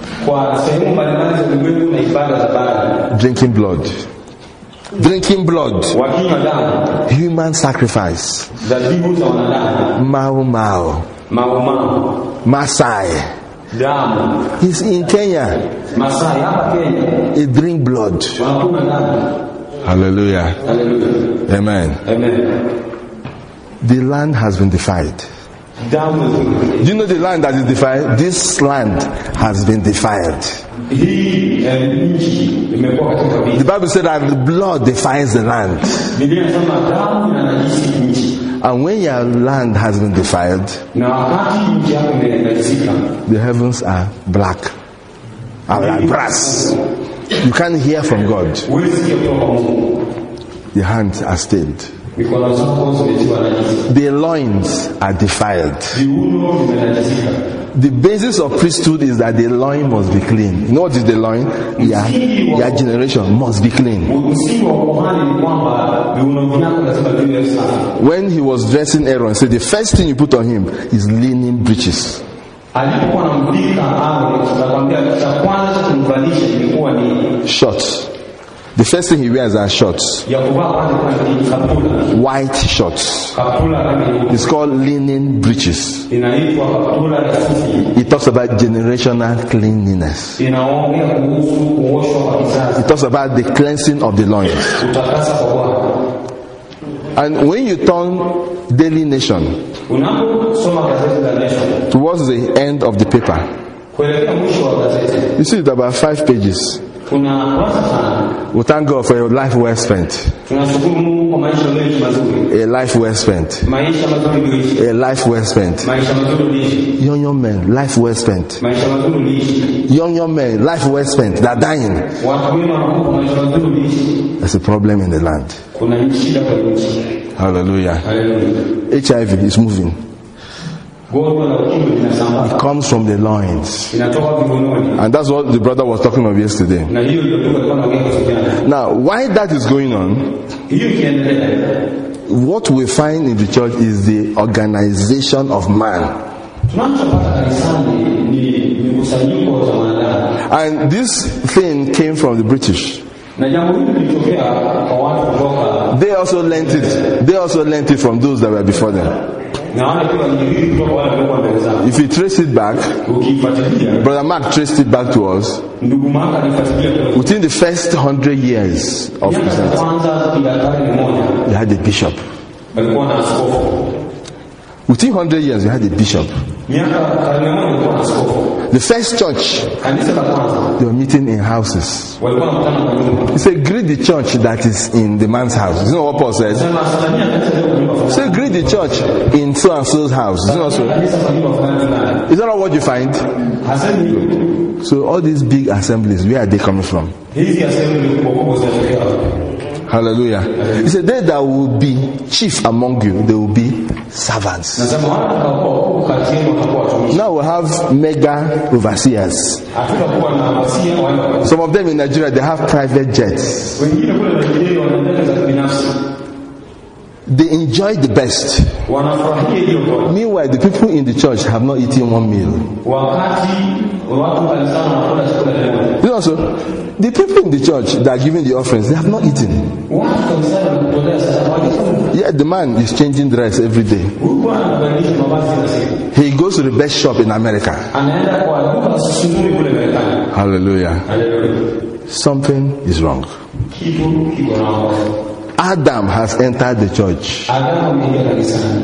Drinking blood. Drinking blood. Human sacrifice. Mau Mau. Masai. He's in Kenya. He drink blood. Hallelujah. Hallelujah. Amen. Amen. The land has been defiled. Do you know the land that is defiled? This land has been defiled. The Bible said that the blood defiles the land. And when your land has been defiled, the heavens are black, are like brass. You can't hear from God. The hands are stained. The loins are defiled. The basis of priesthood is that the loin must be clean. You know what is the loin? Your generation must be clean. When he was dressing Aaron, said the first thing you put on him is linen breeches. Shorts. The first thing he wears are shorts, ya kuvaa kwanza ni kaptula. white shorts. Kaptula rangi It's called linen breeches. inaitwa kaptula ya sufi. It talks about generational cleanliness. Inaongea kuhusu kuoshwa kwa kizazi. It talks about the cleansing of the loins. Utakasa kwa Bwana. And when you turn Daily Nation Unaposoma gazeti la Nation towards the end of the paper, kuelekea mwisho wa gazeti you see it's about 5 pages. kuna kurasa sana. We thank God for a life well spent. Tunashukuru Mungu kwa maisha mengi mazuri. A life well spent. Maisha mazuri uliishi. A life well spent. Maisha mazuri uliishi. Young men, life well spent. Maisha mazuri uliishi. Young men, life well spent. They're dying. Watu wengi wanakufa maisha mazuri uliishi. There's a problem in the land. Kuna shida kwa nchi. Hallelujah. Hallelujah. HIV is moving. Gonjwa la ukimwi linasambaa. It comes from the loins. Inatoka viunoni. And that's what the brother was talking about yesterday. Na hiyo ndio tulikuwa tunaongea kwa jana. Now, why that is going on, Hiyo ikiendelea. what we find in the church is the organization of man. Tunachopata kanisani ni mkusanyiko wa wanadamu. And this thing came from the British. Na jambo hili lilitokea kwa watu kutoka They also learnt it from those that were before them. na wale pia walijiri kutoka wale walikuwa mbele zao. If you trace it back, Ukifuatilia Brother Mark traced it back to us. ndugu Mark alifuatilia kwa Within the first 100 years of miaka ya Christianity, kwanza ya karne moja you had a bishop. walikuwa na askofu. Within 100 years, you had a bishop. Miaka karne moja walikuwa na askofu. The first church, Kanisa la kwanza they were meeting in houses. walikuwa wanakutana kwa nyumba. He said, greet the church that is in the man's house. You know what Paul said? Sema salamia kanisa leo kwa nyumba fulani. Say, greet the church in so and so's house. Is it not so? Kanisa kwa nyumba fulani fulani. Is that not what you find? Hasemi hivyo. So all these big assemblies, where are they coming from? Hizi asemi ni kubwa zinatokea wapi? Hallelujah. He said, they that will be chief among you, they will be servants. Nasema wale watakaokuwa kati yenu watakuwa watumishi. Now we have mega overseers. Hatutakuwa na wasia wale. Some of them in Nigeria, they have private jets. Wengine kule Nigeria wana ndege za kibinafsi. They enjoy the best. Wanafurahia hiyo kwa. Meanwhile, the people in the church have not eaten one meal. Wakati watu kanisani wanakula chakula kimoja. You know, so the people in the church that are giving the offerings, they have not eaten. Watu kanisani wanatolea sasa hawajafanya. Yet the man is changing dress every day. Huyu bwana anabadilisha mavazi kila siku. He goes to the best shop in America. Anaenda kwa duka la susumuni kule Marekani. Hallelujah. Haleluya. Something is wrong. Kitu kiko na wao. Adam has entered the church. Adamu ameingia kanisani.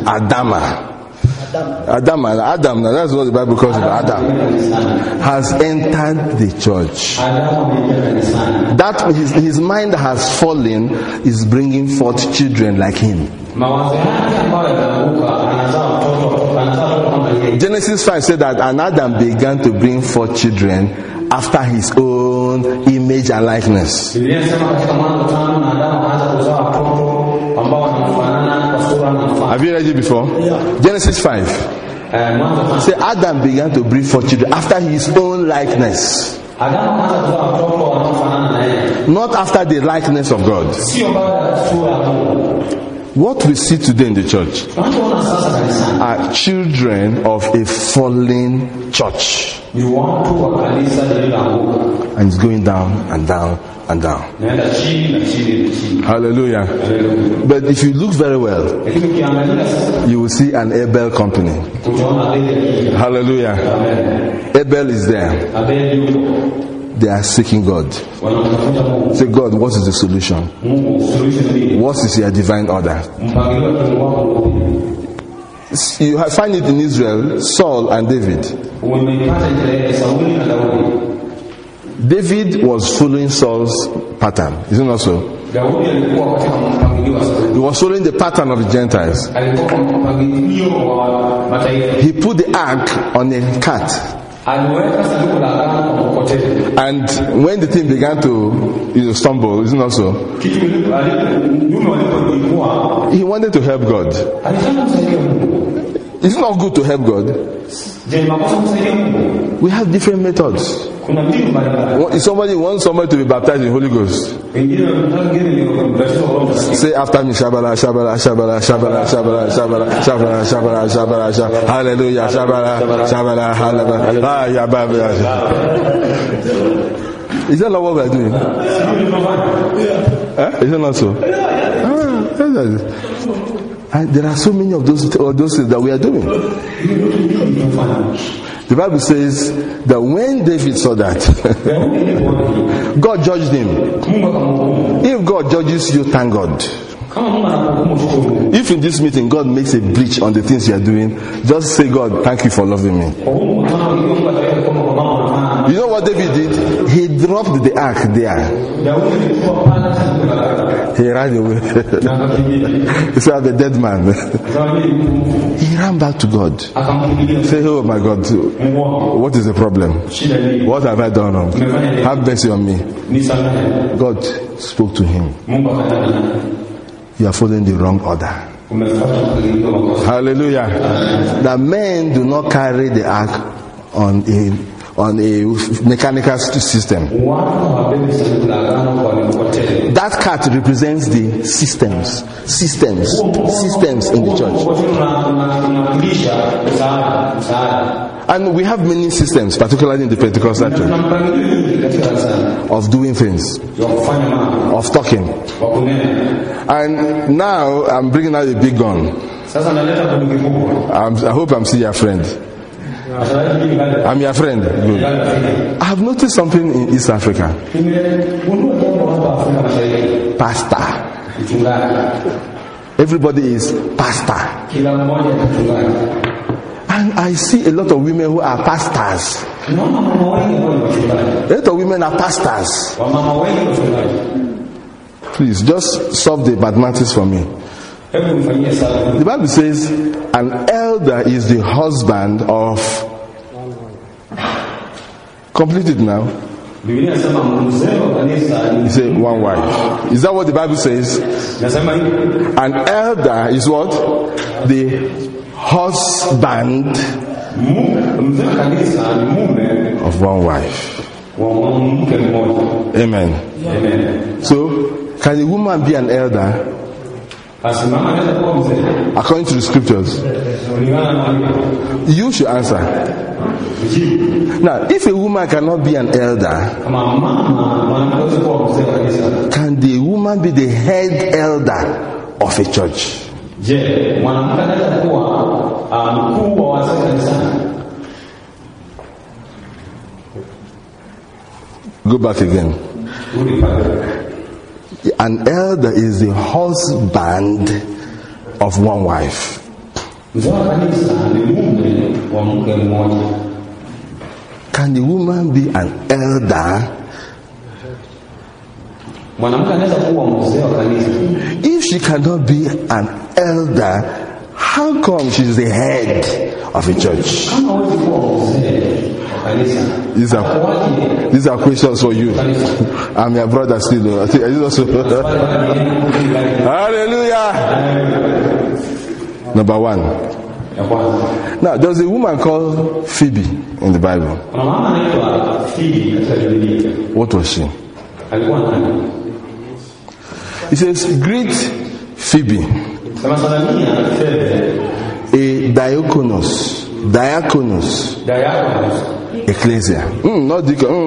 Adam, now that's what the Bible calls him. Adam has entered the church. Adamu ameingia kanisani. That his mind has fallen, is bringing forth children like him. Mawazo yake ambayo yanaanguka anazaa mtoto kama yeye. Genesis 5 said that and Adam began to bring forth children after his own image and likeness. Biblia inasema katika Mwanzo 5 na Adamu akaanza kuzaa watoto ambao wanafanana kwa sura na mfano. Have you read it before? Yeah. Genesis 5. Mwanzo 5. Say Adam began to bring forth children after his own likeness. Adamu akaanza kuzaa watoto wanaofanana na yeye. Not after the likeness of God. Sio baada ya sura ya Mungu. What we see today in the church Tunachoona sasa kanisani are children of a fallen church. ni watu wa kanisa lililoanguka. And it's going down and down and down. Naenda chini na chini na chini. Hallelujah. Haleluya. But if you look very well, Lakini ukiangalia sasa you will see an Abel company. utaona Abeli. Hallelujah. Amen. Abel is there. Abeli yuko. They are seeking God. Wanamtafuta Mungu. Say, God, what is the solution? Mungu suluhisho ni nini? What is your divine order? Mpangilio wa Mungu wako upi? You find it in Israel, Saul and David. Umeipata Israeli Sauli na Daudi. David was following Saul's pattern. Is it not so? Daudi alikuwa katika mpangilio wa Sauli. He was following the pattern of the Gentiles. Alikuwa kwa mpangilio wa mataifa. He put the ark on a cart. Aliweka sanduku la agano kwa mkokoteni. And when the thing began to stumble, is it not so? Kitu nyuma walipokuwa He wanted to help God. alitaka kumsaidia Mungu. It's not good to help God. Je, makosa kumsaidia Mungu? We have different methods. Kuna mbinu mbalimbali. If somebody wants somebody to be baptized in the Holy Ghost, Wengine ni mbatizo wa Roho Mtakatifu. say after me, Shabala, Shabala, Shabala, Shabala, Shabala, Shabala, Shabala, Shabala, Shabala, Shabala, Hallelujah, Shabala, Shabala, Hallelujah, Ah, ya Baba. Is that not what we are doing? Is it not so? And there are so many of those things that we are doing. The Bible says that when David saw that, God judged him. If God judges you, thank God. If in this meeting God makes a breach on the things you are doing, just say, God, thank you for loving me. You know what David did? He dropped the ark there. He ran away. He said, I'm a dead man. He ran back to God. Say, oh my God, what is the problem? What have I done wrong? Have mercy on me. God spoke to him. You are following the wrong order. Hallelujah. The men do not carry the ark on a mechanical system. That cart represents the systems in the church. And we have many systems, particularly in the Pentecostal church, of doing things, of talking. And now I'm bringing out a big gun. I hope I'm still your friend. I'm your friend. Good. I have noticed something in East Africa. Pastor. Everybody is pastor. And I see a lot of women who are pastors. A lot of women are pastors. Please, just solve the mathematics for me. The Bible says an elder is the husband of... Complete it now. You say one wife. Is that what the Bible says? An elder is what? The husband of one wife. Amen. So, can a woman be an elder? According to the scriptures. You should answer. Now, if a woman cannot be an elder, can the woman be the head elder of a church? Go back again. An elder is the husband of one wife. Can the woman be an elder? If she cannot be an elder, how come she's the head of a church? These are questions for you. I'm your brother still. Hallelujah. Number one. Now, there's a woman called Phoebe in the Bible. What was she? It says, greet Phoebe, a diakonos, ecclesia. Not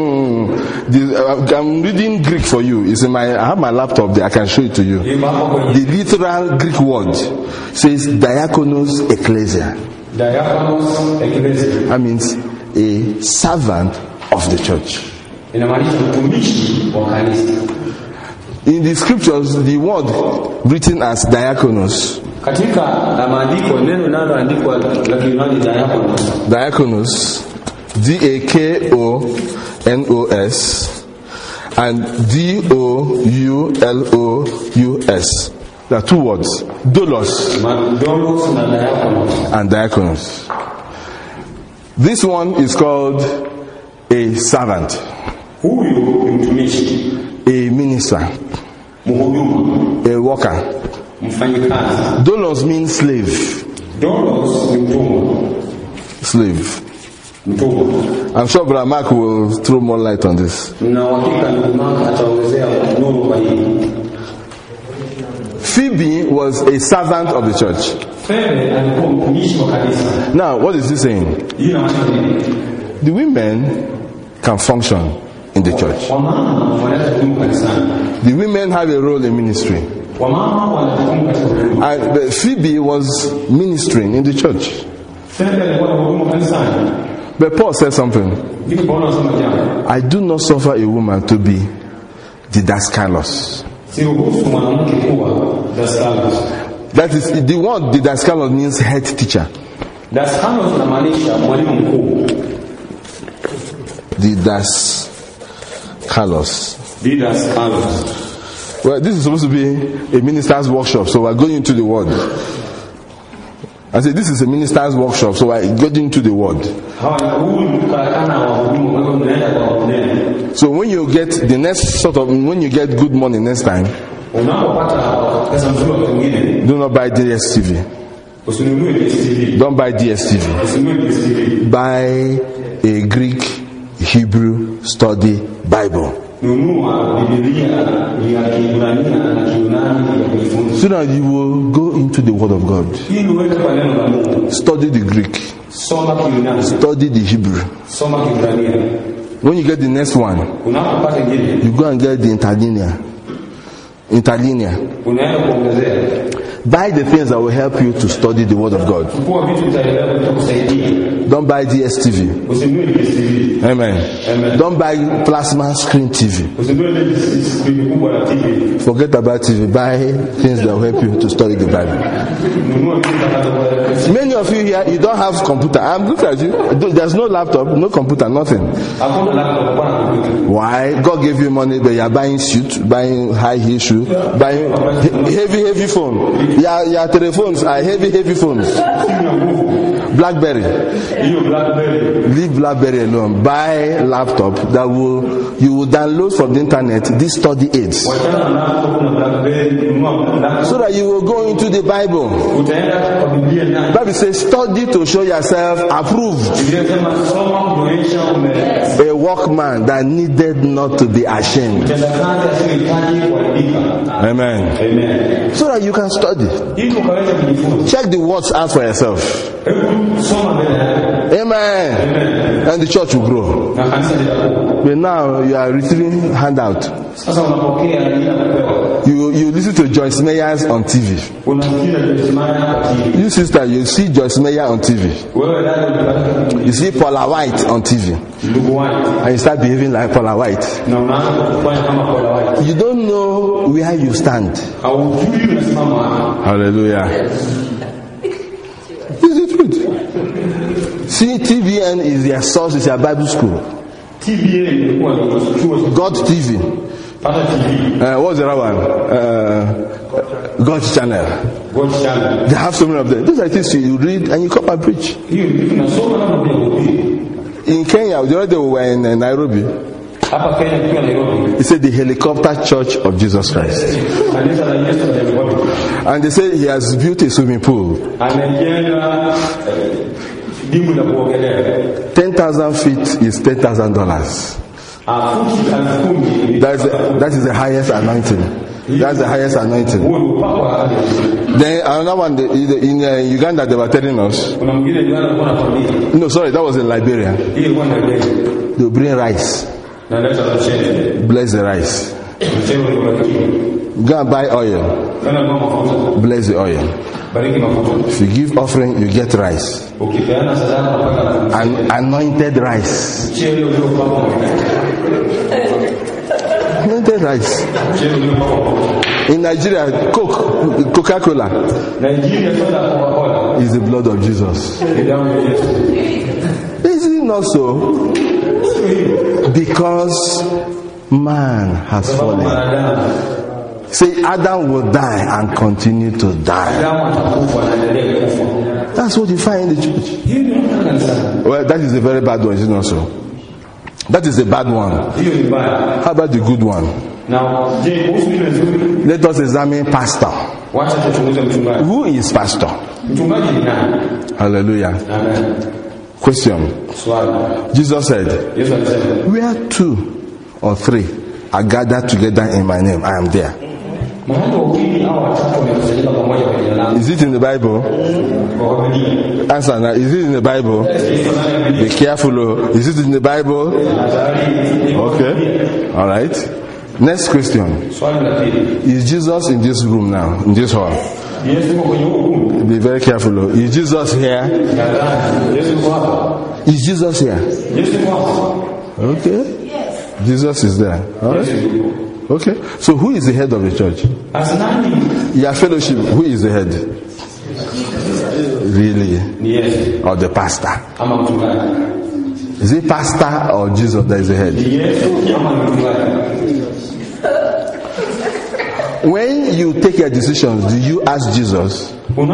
I'm reading Greek for you. It's in I have my laptop there. I can show it to you. The literal Greek word says diakonos ecclesia. That means a servant of the church. In the scriptures, the word written as diakonos, diakonos, D-A-K-O-N-O-S and D-O-U-L-O-U-S. There are two words, doulos and diakonos. This one is called a servant, a minister, a worker. Doulos means slave. Slave. I'm sure Brother Mark will throw more light on this. Phoebe was a servant of the church. Now, what is he saying? The women can function in the church. Wamama wanaweza kudumu kanisani. The women have a role in ministry. Wamama wanadumu katika huduma. And Phoebe was ministering in the church. Febe alikuwa anahudumu kanisani. But Paul said something. Ndipo Paulo anasema jambo. I do not suffer a woman to be didaskalos. Siruhusu mwanamke kuwa daskalos. That is, the word didaskalos means head teacher. Daskalos inamaanisha mwalimu mkuu. Didaskalos. Didaskalos. Well, this is supposed to be a minister's workshop, so we're going into the word. I said, this is a minister's workshop, so we're going into the word. So when you get the next when you get good money next time, do not buy DSTV. Don't buy DSTV. Buy a Greek, Hebrew study Bible. So that you will go into the Word of God. Study the Greek. Study the Hebrew. When you get the next one, you go and get the interlinear. Buy the things that will help you to study the Word of God. Don't buy DSTV. Amen. Don't buy plasma screen TV. Forget about TV. Buy things that will help you to study the Bible. Many of you here, you don't have computer. I'm looking at you. There's no laptop, no computer, nothing. Why? God gave you money, but you're buying suit, buying high heel shoe, buying heavy phone. Your telephones are heavy phones. BlackBerry. Leave BlackBerry alone. Buy laptop that you will download from the internet these study aids, so that you will go into the Bible. Bible says, study to show yourself approved, a workman that needed not to be ashamed. Amen. So that you can study. Check the words out for yourself. Amen. And the church will grow. But now you are receiving handout. You listen to Joyce Meyers on TV. You sister, you see Joyce Meyer on TV. You see Paula White on TV. And you start behaving like Paula White. You don't know where you stand. Hallelujah. This is the truth. See, TBN is their source, is their Bible school. God TV. What's the other one? God's channel. They have so many of them. Those are things you read and you come and preach. In Kenya, the other day we were in Nairobi. He said the helicopter church of Jesus Christ. And they said he has built a swimming pool. 10,000 feet is $10,000. That is the highest anointing. That's the highest anointing. Then another one in Uganda, they were telling us. No, sorry, that was in Liberia. They will bring rice. Bless the rice. Go and buy oil. Bless the oil. If you give offering, you get rice. Anointed rice. Anointed rice. In Nigeria, Coca-Cola is the blood of Jesus. Is it not so? Because man has fallen. Say Adam will die and continue to die. That's what you find in the church. Well, that is a very bad one, isn't it so? That is a bad one. How about the good one? Let us examine pastor. Who is pastor? Hallelujah. Question. Jesus said, where 2 or 3 are gathered together in my name, I am there. Mahali wawili au watatu wamekusanyika pamoja kwa jina langu. Is it in the Bible? Answer now. Is it in the Bible? Be careful. Oh. Is it in the Bible? Okay. All right. Next question. Is Jesus in this room now? In this hall? Be very careful. Oh. Is Jesus here? Is Jesus here? Okay. Jesus is there. All right. Okay. So who is the head of the church? Your fellowship, who is the head? Really? Yes. Or the pastor? Is it pastor or Jesus that is the head? When you take your decisions, do you ask Jesus?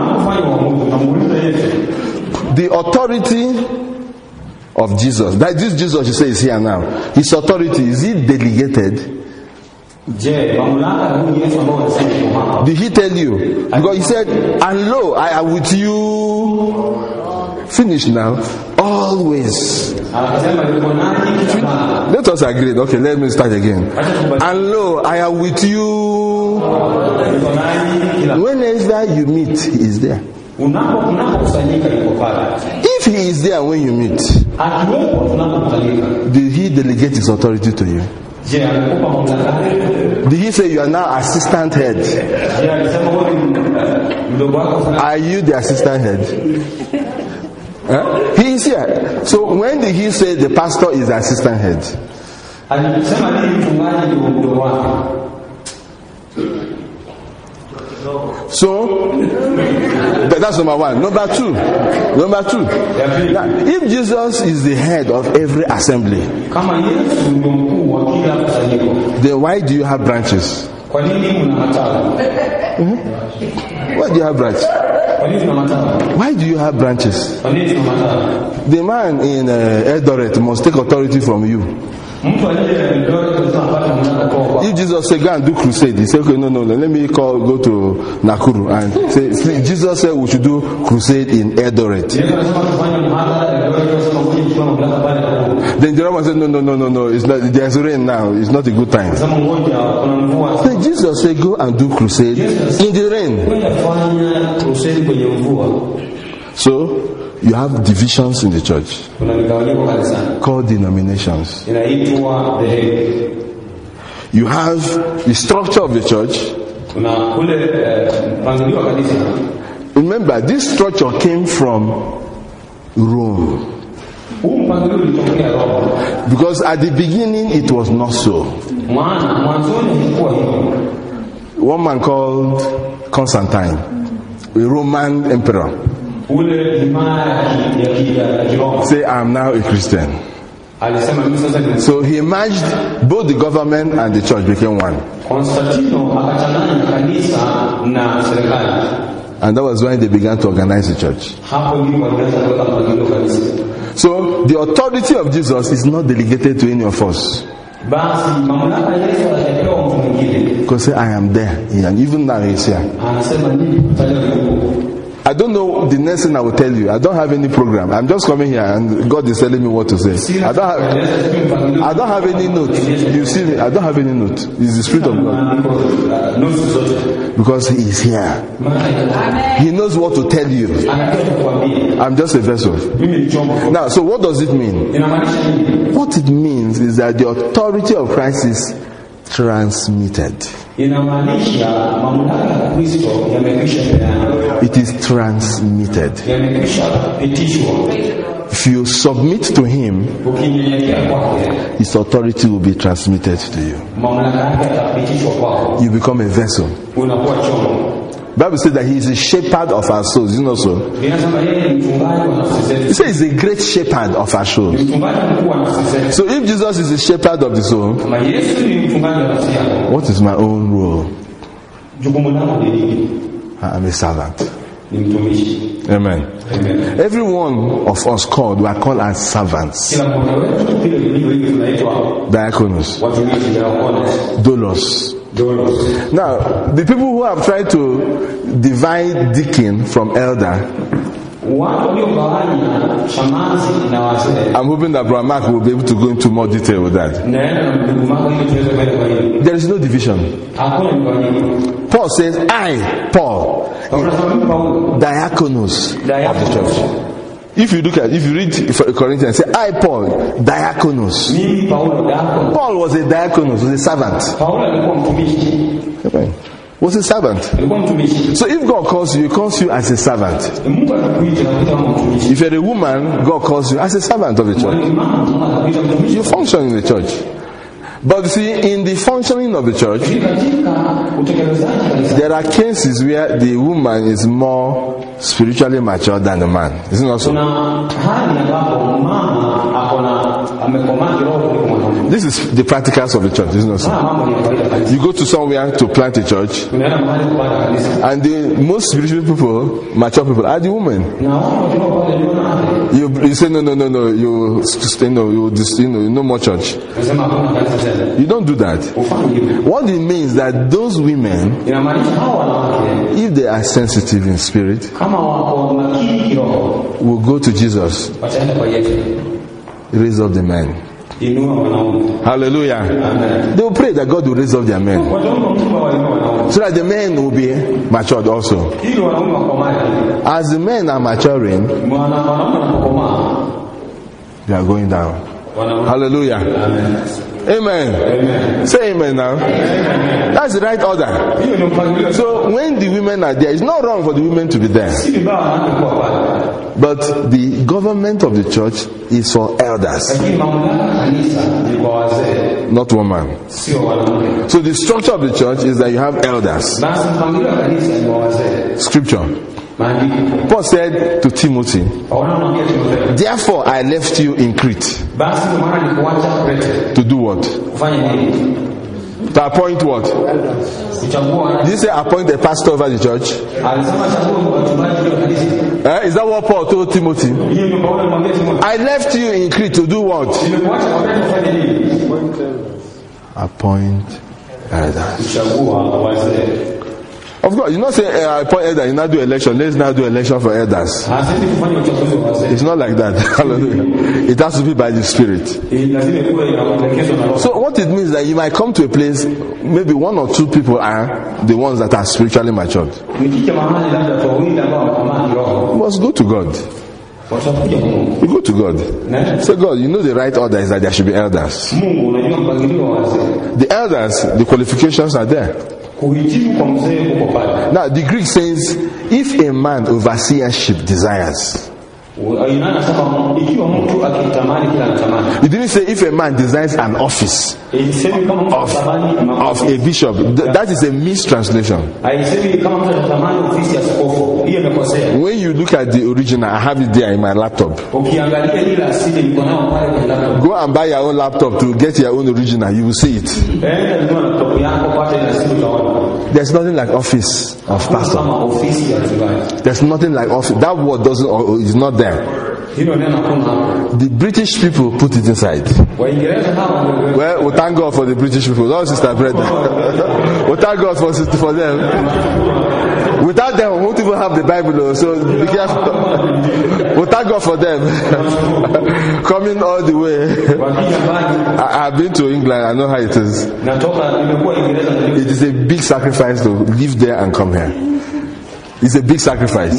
The authority of Jesus, that this Jesus you say is here now, his authority, is it delegated? Did he tell you? Because he said, and lo, I am with you. Finish now. Always. Let us agree. Okay, let me start again. And lo, I am with you. Whenever you meet, he is there. If he is there when you meet, did he delegate his authority to you? Did he say you are now assistant head? Are you the assistant head? Huh? He is here. So when did he say the pastor is the assistant head? So that's number one. Number two. Now, if Jesus is the head of every assembly, then why do you have branches? Why do you have branches? Why do you have branches? The man in Eldoret must take authority from you. If Jesus said go and do crusade, he said okay, no, let me go to Nakuru and say Jesus said we should do crusade in Eldoret. Then Jerome said no, it's not, there's rain now, it's not a good time. Then Jesus said go and do crusade in the rain. So you have divisions in the church called denominations. You have the structure of the church. Remember, this structure came from Rome. Because at the beginning it was not so. One man called Constantine, a Roman emperor, say I am now a Christian. So he merged both the government and the church became one. And that was when they began to organize the church. So the authority of Jesus is not delegated to any of us. Because I am there, and even now he's here. I don't know the next thing I will tell you. I don't have any program. I'm just coming here and God is telling me what to say. I don't have any note. You see me? I don't have any note. It's the Spirit of God. Because He is here. He knows what to tell you. I'm just a vessel. Now, so what does it mean? What it means is that the authority of Christ is transmitted. It is transmitted. If you submit to Him, His authority will be transmitted to you. You become a vessel. The Bible says that He is a shepherd of our souls. You know so? He says He's a great shepherd of our souls. So if Jesus is the shepherd of the soul, what is my own role? I am a servant. Amen. Every one of us called, we are called as servants. Diakonos. Doulos. Now, the people who have tried to divide deacon from elder watu waliogawanya shamazi na wazee. I'm hoping that Brother Mark will be able to go into more detail with that. Naenda ndugu Mark ili tuweze kwenda kwa hili. There is no division. Hakuna mgawanyiko. Paul says, I, Paul, diakonos of the church. If you read Corinthians, say, I, Paul, diakonos. Mimi Paulo diakono. Paul was a diakonos, was a servant. Paulo alikuwa mtumishi. Amen. Was a servant. Alikuwa mtumishi. So if God calls you, he calls you as a servant. Mungu anakuita kama mtumishi. If you're a woman, God calls you as a servant of the church. You function in the church. But you see, in the functioning of the church, there are cases where the woman is more spiritually mature than the man. Isn't it so? This is the practicals of the church, isn't it so? You go to somewhere to plant a church, and the most spiritual people, mature people, are the women. You say no, no more church. You don't do that. What it means that those women, if they are sensitive in spirit, will go to Jesus, raise up the men. Hallelujah. Amen. They will pray that God will raise up their men, so that the men will be matured also. As the men are maturing, they are going down. Hallelujah. Amen. Amen. Say amen now. Amen. That's the right order. So when the women are there, it's not wrong for the women to be there. But the government of the church is for elders, not women. So the structure of the church is that you have elders. Scripture. Paul said to Timothy, therefore I left you in Crete. To do what? To appoint what? Did you say appoint a pastor over the church? Is that what Paul told Timothy? I left you in Crete to do what? Appoint elders. Of course, you not say appoint elders, you not do election. Let's now do election for elders. It's not like that. Hallelujah. It has to be by the Spirit. So what it means is that you might come to a place, maybe one or two people are the ones that are spiritually matured. You must go to God. You go to God. Say, God, you know the right order is that there should be elders. The elders, the qualifications are there. Now the Greek says, if a man overseership desires. It didn't say if a man desires an office of a bishop. That is a mistranslation. When you look at the original, I have it there in my laptop. Go and buy your own laptop to get your own original. You will see it. There's nothing like office of pastor. There's nothing like office. That word is not there. The British people put it inside. Well, we thank God for the British people. Oh, Sister Brenda. We thank God for them. Without them, we won't even have the Bible. So be careful. We thank God for them. Coming all the way. I've been to England. I know how it is. It is a big sacrifice to live there and come here. It's a big sacrifice.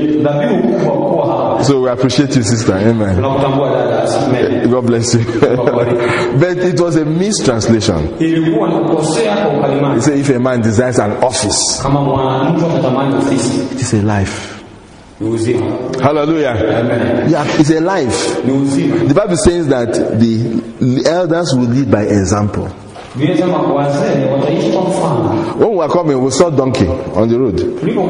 So we appreciate you, sister. Amen. God bless you. But it was a mistranslation. He said if a man desires an office, it's a life. Hallelujah. Yeah, it's a life. The Bible says that the elders will lead by example. When we are coming, we saw donkey on the road.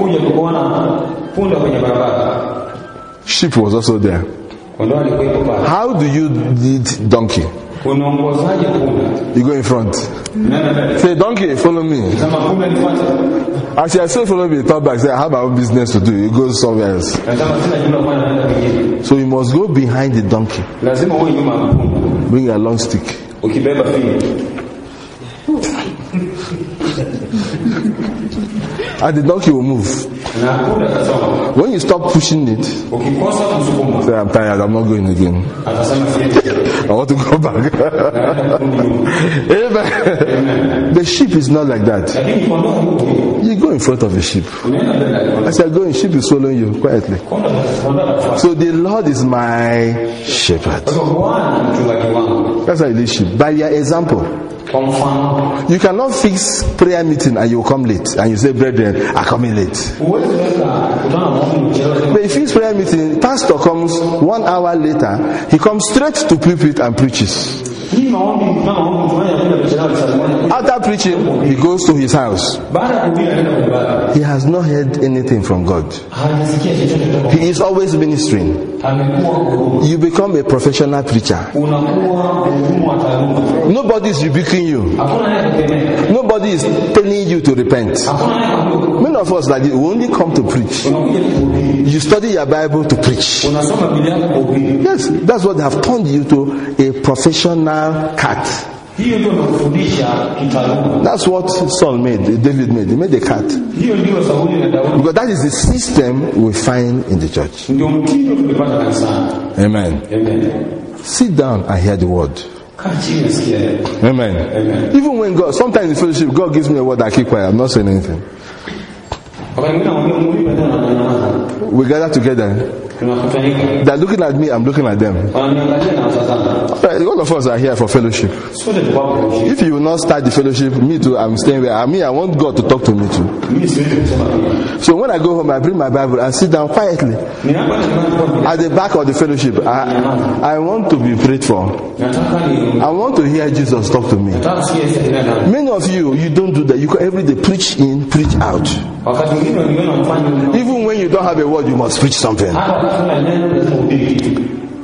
Sheep was also there. How do you lead donkey? You go in front. Say, donkey, follow me. As you say, follow me, talk back. Say, I have my own business to do. You go somewhere else. So you must go behind the donkey. Bring a long stick. And the donkey will move. Na kuda kasoma. When you stop pushing it, Ukikosa kusukuma. say, I'm tired, I'm not going again. Atasema siye. I want to go back. Amen. The sheep is not like that. Lakini kondoo huko. You go in front of a sheep. Unaenda mbele ya kondoo. As I go in, sheep is following you quietly. Kondoo. So the Lord is my shepherd. Bwana mchungaji wangu. That's how you lead sheep. By your example. Kwa mfano. You cannot fix prayer meeting and you come late. And you say, brethren, I come in late. Uwezi weka kutana maombi mchelewa. But if it's prayer meeting, pastor comes 1 hour later, he comes straight to pulpit and preaches. Hii maombi kutana maombi tunafanya kwenda mchelewa saa moja. After preaching, he goes to his house. Baada ya kuhubiri anaenda nyumbani. He has not heard anything from God. Hajasikia chochote kutoka. He is always ministering. Amekuwa huru. You become a professional preacher. Unakuwa mhudumu wa taaluma. Nobody is rebuking you. Hakuna anayekukemea. Nobody is telling you to repent. Hakuna anayekuambia. Many of us like this, we only come to preach. Unakuja kuhubiri. You study your Bible to preach. Unasoma Biblia yako kuhubiri. Yes, that's what they have turned you to, a professional cat. Hiyo ndio inakufundisha kitaaluma. That's what Saul made, David made. He made a cat. Hiyo ndio Sauli na Daudi. Because that is the system we find in the church. Ndio mtindo tulipata kanisani. Amen. Amen. Sit down and hear the word. Kaa chini sikia. Amen. Amen. Even when God, sometimes in fellowship, God gives me a word, I keep quiet. I'm not saying anything. Wakati mwingine naambia Mungu baadaye ananyamaza. We gather together. Tunakutanika. They're looking at me, I'm looking at them. Wananiangalia na watazama. All of us are here for fellowship. Sote tuko hapo. If you will not start the fellowship, me too, I'm staying where I want God to talk to me too. Mimi siwezi kusema pia. So when I go home, I bring my Bible and sit down quietly. Ninapo nyumbani At the back of the fellowship, I want to be prayed for. nataka ni I want to hear Jesus talk to me. nataka sikia sasa. Many of you don't do that. You can every day preach in, preach out. Wakati mwingine wengine wanafanya Even when you don't have a word, you must preach something. hata kama neno lazima uhubiri kitu.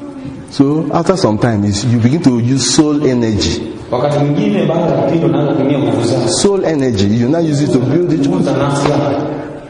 So after some time, you begin to use soul energy. Wakati mwingine baada ya kipindi unaanza kutumia nguvu zako. Soul energy, you now use it to build it. Nguvu za nafsi yako.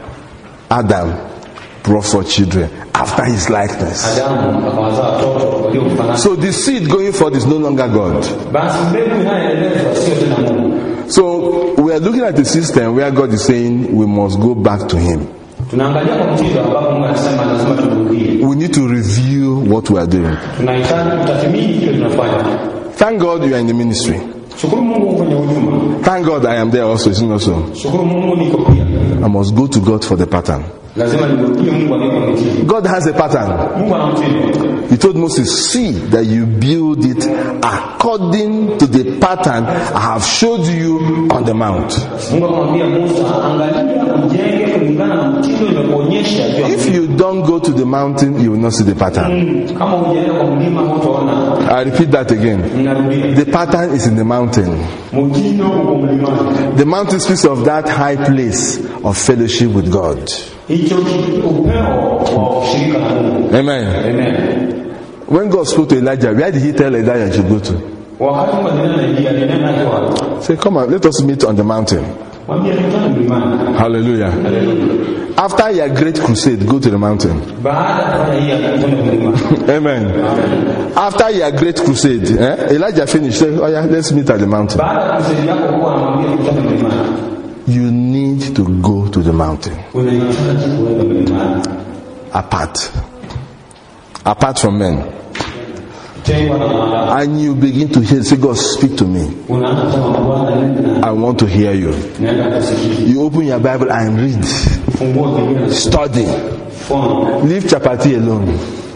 Adam brought forth children after his likeness. Adamu akawazaa watoto waliofanana. So the seed going forth is no longer God. Basi mbegu inayoendelezwa sio tena Mungu. So we are looking at the system where God is saying we must go back to Him. Tunaangalia kwa mtindo ambapo Mungu anasema lazima turudie. We need to review what we are doing. Tunahitaji kutathmini kile tunafanya. Thank God you are in the ministry. Shukuru Mungu kwenye huduma. Thank God I am there also. It's not so. Shukuru Mungu niko pia. I must go to God for the pattern. Lazima nimrudie Mungu aliye kwa mtindo. God has a pattern. Mungu ana mtindo. He told Moses, see that you build it according to the pattern I have showed you on the mount. Mungu akamwambia Musa, angalia ujenge kulingana na mtindo nimekuonyesha juu ya If you don't go to the mountain, you will not see the pattern. kama hujaenda kwa mlima hutaona. I repeat that again. Ninarudia. The pattern is in the mountain. Mtindo uko mlimani. The mountain speaks of that high place of fellowship with God. Hicho upeo wa ushirika na Mungu. Amen. Amen. When God spoke to Elijah, where did he tell Elijah to go to? Wakati Mungu alinena na Elia, alinena naye wapi? Say, come on, let us meet on the mountain. Mwambie tukutane mlimani. Hallelujah. After your great crusade, go to the mountain. Baada ya kufanya hii akakutana mlimani. Amen. After your great crusade, Elijah finished. Say, oh yeah, let's meet at the mountain. Baada ya kusaidia yako kwa anamwambia tukutane mlimani. You need to go to the mountain. Unahitaji kuenda mlimani. Apart from men. Tengwa na wanadamu. And you begin to hear, say, God, speak to me. Unaanza kusema Bwana nenda. I want to hear you. Naenda kusikia. You open your Bible and read. Fungua Biblia. Study. Fungua. Leave chapati alone.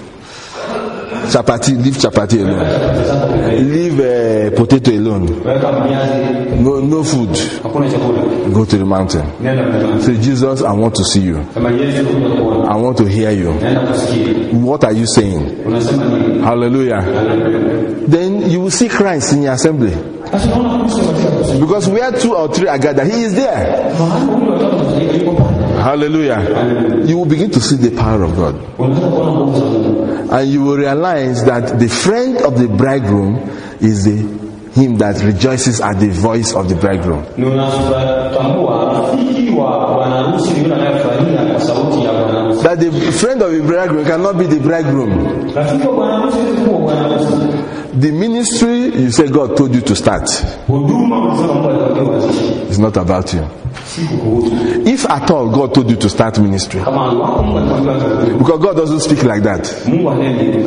Leave chapati alone. Leave potato alone. Weka viazi. No food. Hakuna chakula. Go to the mountain. Nenda mlimani. Say, Jesus, I want to see you. Kama Yesu kuja kuona. I want to hear you. Naenda kusikia. What are you saying? Unasema nini? Hallelujah. Then you will see Christ in your assembly. Basi unaona Kristo katika kusema. Because where 2 or 3 are gathered, He is there. Mahali wale watatu kusanyika yuko pale. Hallelujah. You will begin to see the power of God. Unataka kuona nguvu za Mungu. And you will realize that the friend of the bridegroom is him that rejoices at the voice of the bridegroom. Ni unatambua rafiki wa bwana harusi ni yule anayefurahia kwa sauti ya bwana harusi. That the friend of the bridegroom cannot be the bridegroom. Rafiki wa bwana harusi hawezi kuwa bwana harusi. The ministry you say God told you to start huduma unasema Mungu alikwambia uanzishe, is not about you. si kukuhusu. If at all God told you to start ministry, Kama wako Mungu alikwambia uanzishe, because God doesn't speak like that. Mungu hanendi.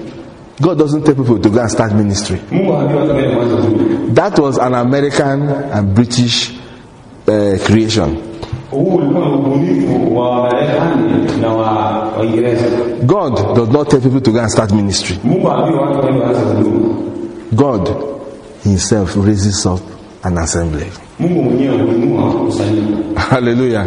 God doesn't tell people to go and start ministry. Mungu haambii watu wende mwanzo huduma. That was an American and British creation. Huu ulikuwa ubunifu wa Marekani na wa Uingereza. God does not tell people to go and start ministry. Mungu haambii watu wende waanze huduma. God himself raises up an assembly. Mungu mwenyewe huinua kusanyiko. Hallelujah.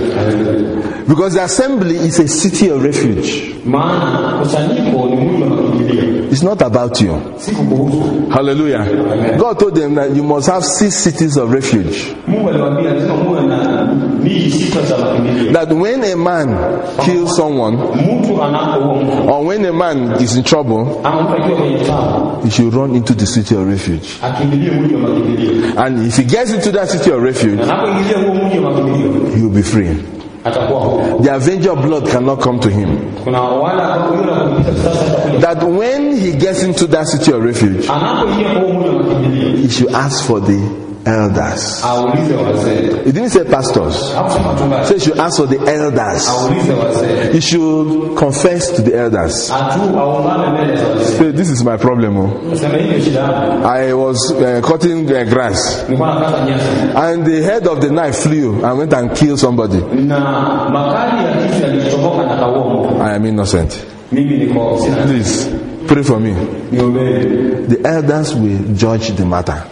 Because the assembly is a city of refuge. Maana kusanyiko ni mji wa makimbilio. It's not about you. Si kukuhusu. Hallelujah. God told them that you must have 6 cities of refuge. Mungu aliwaambia lazima muwe na miji 6 za makimbilio. That when a man kills someone, Mtu anapoua or when a man is in trouble, ama mtu akiwa kwenye taabu, he should run into the city of refuge. akimbilie mji wa makimbilio. And if he gets into that city of refuge, Anapoingia huo mji wa makimbilio, he will be free. atakuwa huru. The avenger of blood cannot come to him. Kuna wala yule anapita sasa atakuja. That when he gets into that city of refuge, Anapoingia huo mji wa makimbilio, he should ask for the elders. aulize wazee. He didn't say pastors. Hakusema wachungaji. So he should ask for the elders. Aulize wazee. He should confess to the elders. Aungane mbele za wazee. Say, this is my problem. Oh. Sema hii ni shida yangu. I was cutting grass, Nilikuwa nakata nyasi. and the head of the knife flew and went and killed somebody. Na makali ya kisu yalichomoka na kaua. I am innocent. Mimi niko sina. Please pray for me. Niombee. The elders will judge the matter,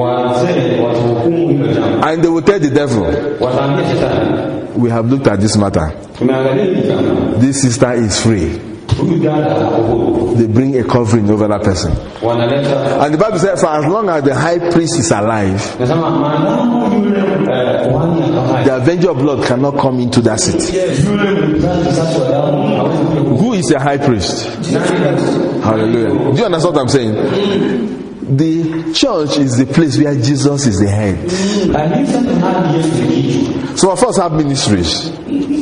Wazee watahukumu hilo jambo. and they will tell the devil, Wataambia shetani, we have looked at this matter. tumeangalia hili jambo. This sister is free. Huyu dada ako huru. They bring a covering over that person. Wanaleta And the Bible says, for as long as the high priest is alive, nasema maadamu yule kuhani akahai. the avenger of blood cannot come into that city. Yule mzazi sasa wa damu hawezi kuja. Who is a high priest? Hallelujah. Do you understand what I'm saying? The church is the place where Jesus is the head. Kanisa ni hadi Yesu ni kichwa. Some of us have ministries.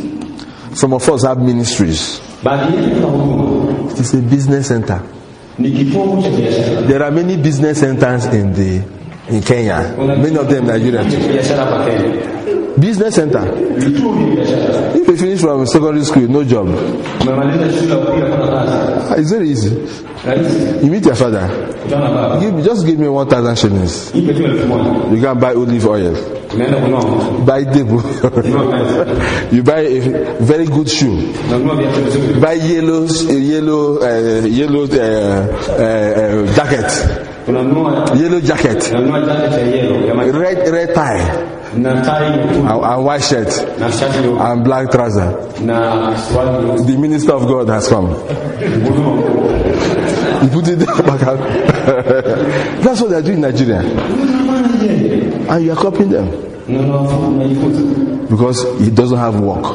Some of us have ministries. Baadhi yetu tuna huduma. It is a business center. Ni kituo cha biashara. There are many business centers in Kenya. Many of them Nigeria too. Biashara hapa Kenya. Business center. Vituo vya biashara. If you finish from secondary school, no job. Umemaliza shule upia kuna kazi. It's very easy. Rahisi. You meet your father. Kutana baba. Just give me 1,000 shillings. Ipe tu 1,000. You can buy olive oil. Unaenda kununua. Buy table. You buy a very good shoe. Unanunua viatu vizuri. Buy yellow jacket. Unanunua Yellow jacket. unanunua jacket ya yellow ya maji. Red tie. Na tai nyekundu. And white shirt. Na shati nyeupe. And black trouser. Na suruali nyeusi. The minister of God has come. You put it back out. That's what they are doing in Nigeria. And you are copying them. Because he doesn't have work.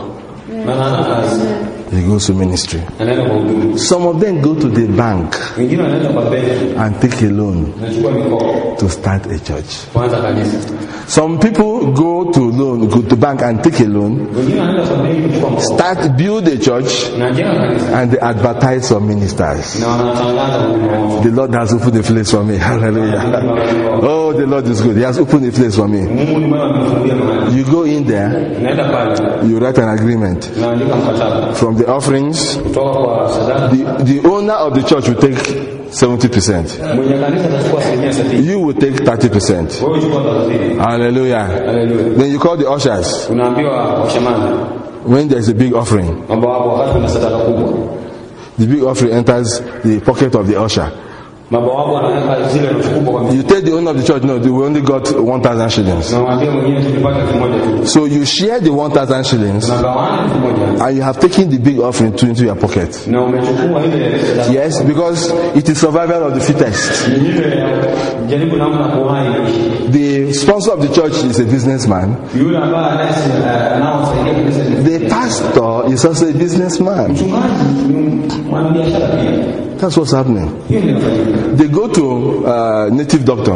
He goes to ministry. Some of them go to the bank and take a loan to start a church. Some people go to bank and take a loan, build a church, and they advertise for ministers. The Lord has opened a place for me. Hallelujah. Oh, the Lord is good. He has opened a place for me. You go in there, you write an agreement. From the offerings, the owner of the church will take 70%. You will take 30%. Hallelujah. Then you call the ushers. When there is a big offering, the big offering enters the pocket of the usher. You tell the owner of the church, no, we only got 1,000 shillings. So you share the 1,000 shillings and you have taken the big offering into your pocket. Yes, because it is survival of the fittest. The sponsor of the church is a businessman. The pastor is also a businessman. That's what's happening. They go to native doctor.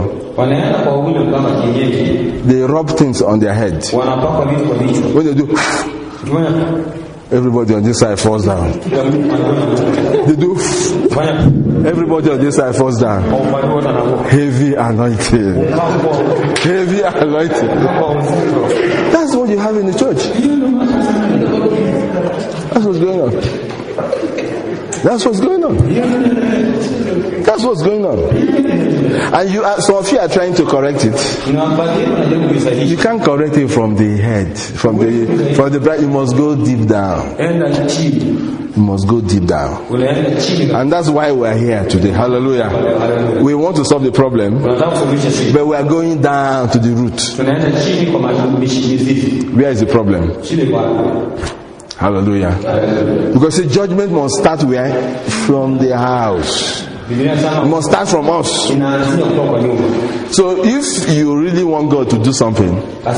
They rub things on their head. When they do, Everybody on this side falls down. They do. Everybody on this side falls down. Heavy anointing. Heavy anointing. That's what you have in the church. That's what's going on. That's what's going on. That's what's going on. And some of you are trying to correct it. You can't correct it from the head, from the brain. You must go deep down. You must go deep down. And that's why we are here today. Hallelujah. We want to solve the problem, but we are going down to the root. Where is the problem? Hallelujah. Because the judgment must start where? From the house. It must start from us. So if you really want God to do something,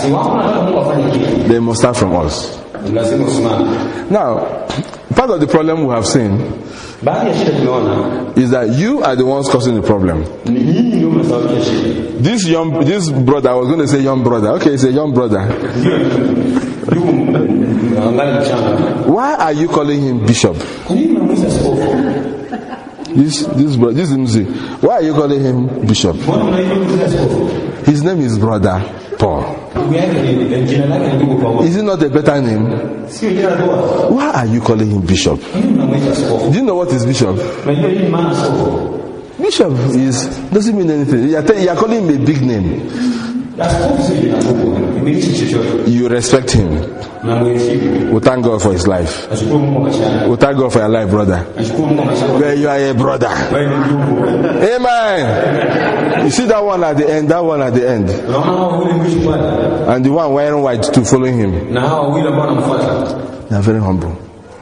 they must start from us. Now, part of the problem we have seen is that you are the ones causing the problem. This brother, I was going to say young brother. Okay, it's a young brother. Why are you calling him bishop? This is music. Why are you calling him bishop? His name is Brother Paul. Is it not a better name? Why are you calling him bishop? Do you know what is bishop? Bishop doesn't mean anything. You are calling him a big name. You respect him. We thank God for his life. We thank God for your life, brother. Where you are a brother. Amen. You see that one at the end, that one at the end. And the one wearing white to following him. They are very humble.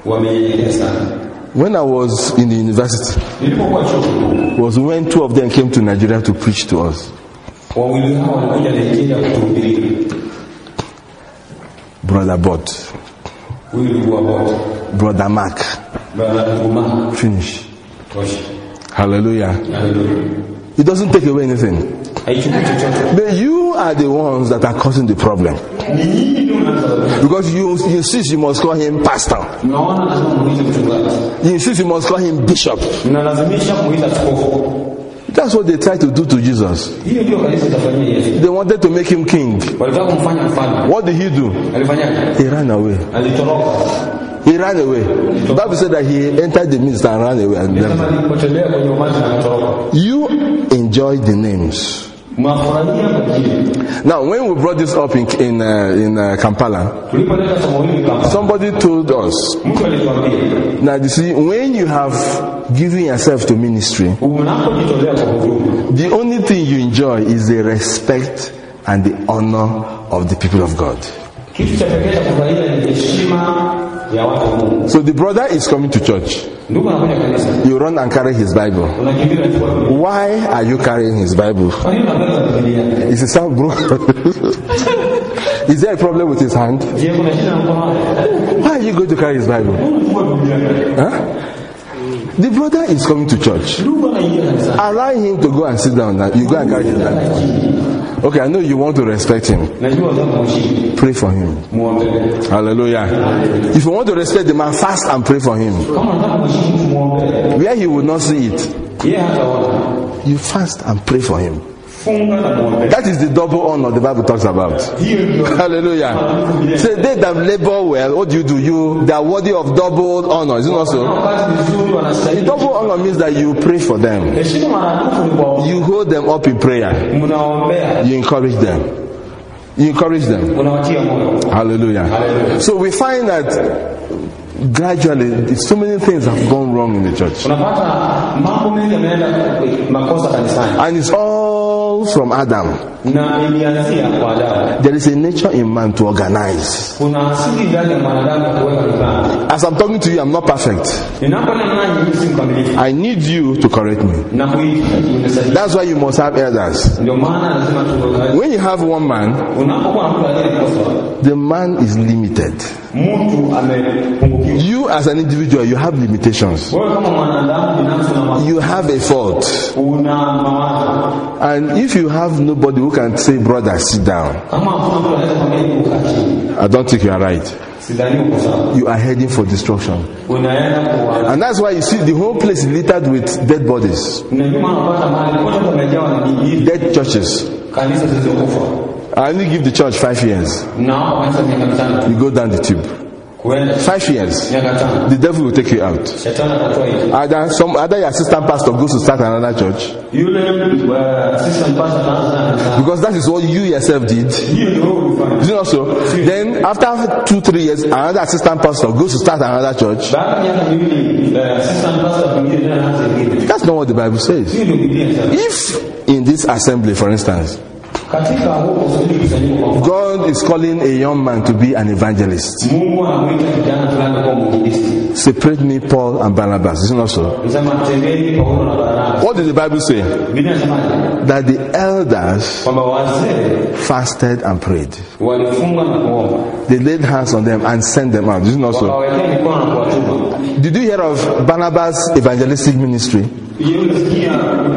When I was in the university, was when 2 of them came to Nigeria to preach to us. Brother Bot, Brother Mark, finish. Hallelujah. It doesn't take away anything. But you are the ones that are causing the problem. Because you insist you must call him pastor. You insist you must call him bishop. That's what they tried to do to Jesus. They wanted to make him king. What did he do? He ran away. He ran away. The Bible said that he entered the midst and ran away. You enjoy the names. Now, when we brought this up in Kampala, somebody told us, now you see, when you have given yourself to ministry, the only thing you enjoy is the respect and the honor of the people of God. So the brother is coming to church. You run and carry his Bible. Why are you carrying his Bible? Is it sound broken? Is there a problem with his hand? Why are you going to carry his Bible? Huh? The brother is coming to church. Allow him to go and sit down. You go and carry his Bible. Okay, I know you want to respect him. Pray for him. Hallelujah. If you want to respect the man, fast and pray for him. Where he will not see it, you fast and pray for him. That is the double honor the Bible talks about. Hallelujah. Say they that labor well, what do? They are worthy of double honor. Is it not so? The double honor means that you pray for them. You hold them up in prayer. You encourage them. You encourage them. Hallelujah. So we find that gradually so many things have gone wrong in the church. And it's all from Adam. There is a nature in man to organize. As I'm talking to you, I'm not perfect. I need you to correct me. That's why you must have elders. When you have one man, the man is limited. You as an individual, you have limitations. You have a fault. And if you have nobody who can say, brother, sit down, Kama hakuna mtu anaweza kumwambia kukaa chini, I don't think you are right. sidhani uko sawa. You are heading for destruction. Unaenda kwa And that's why you see the whole place is littered with dead bodies, unajua unapata mahali kote pamejawa na bibi, dead churches. kanisa zilizokufa. I only give the church 5 years. Na kanisa miaka 5. You go down the tube. Kwenda 5 years. miaka 5. The devil will take you out. Shetani atatoa hiyo. Either your assistant pastor goes to start another church, Yule assistant pastor anaanza because that is what you yourself did. hiyo ndio ulifanya. Is it not so? Then after 2-3 years, another assistant pastor goes to start another church. Baada ya miaka miwili assistant pastor mwingine tena anaanza ingine. That's not what the Bible says. Hiyo ndio Biblia inasema. If in this assembly, for instance, Katika huko kusanyiko kwa mfano, God is calling a young man to be an evangelist, Mungu anamuita kijana fulani kuwa mwinjilisti. separate me Paul and Barnabas. Is it not so? Anasema tembeni Paulo na Barnaba. What did the Bible say? Biblia inasemaje? That the elders Kwamba wazee fasted and prayed. walifunga na kuomba. They laid hands on them and sent them out. Is it not so? Wakawekea mikono na kuwatuma. Did you hear of Barnabas' evangelistic ministry? Hiyo unasikia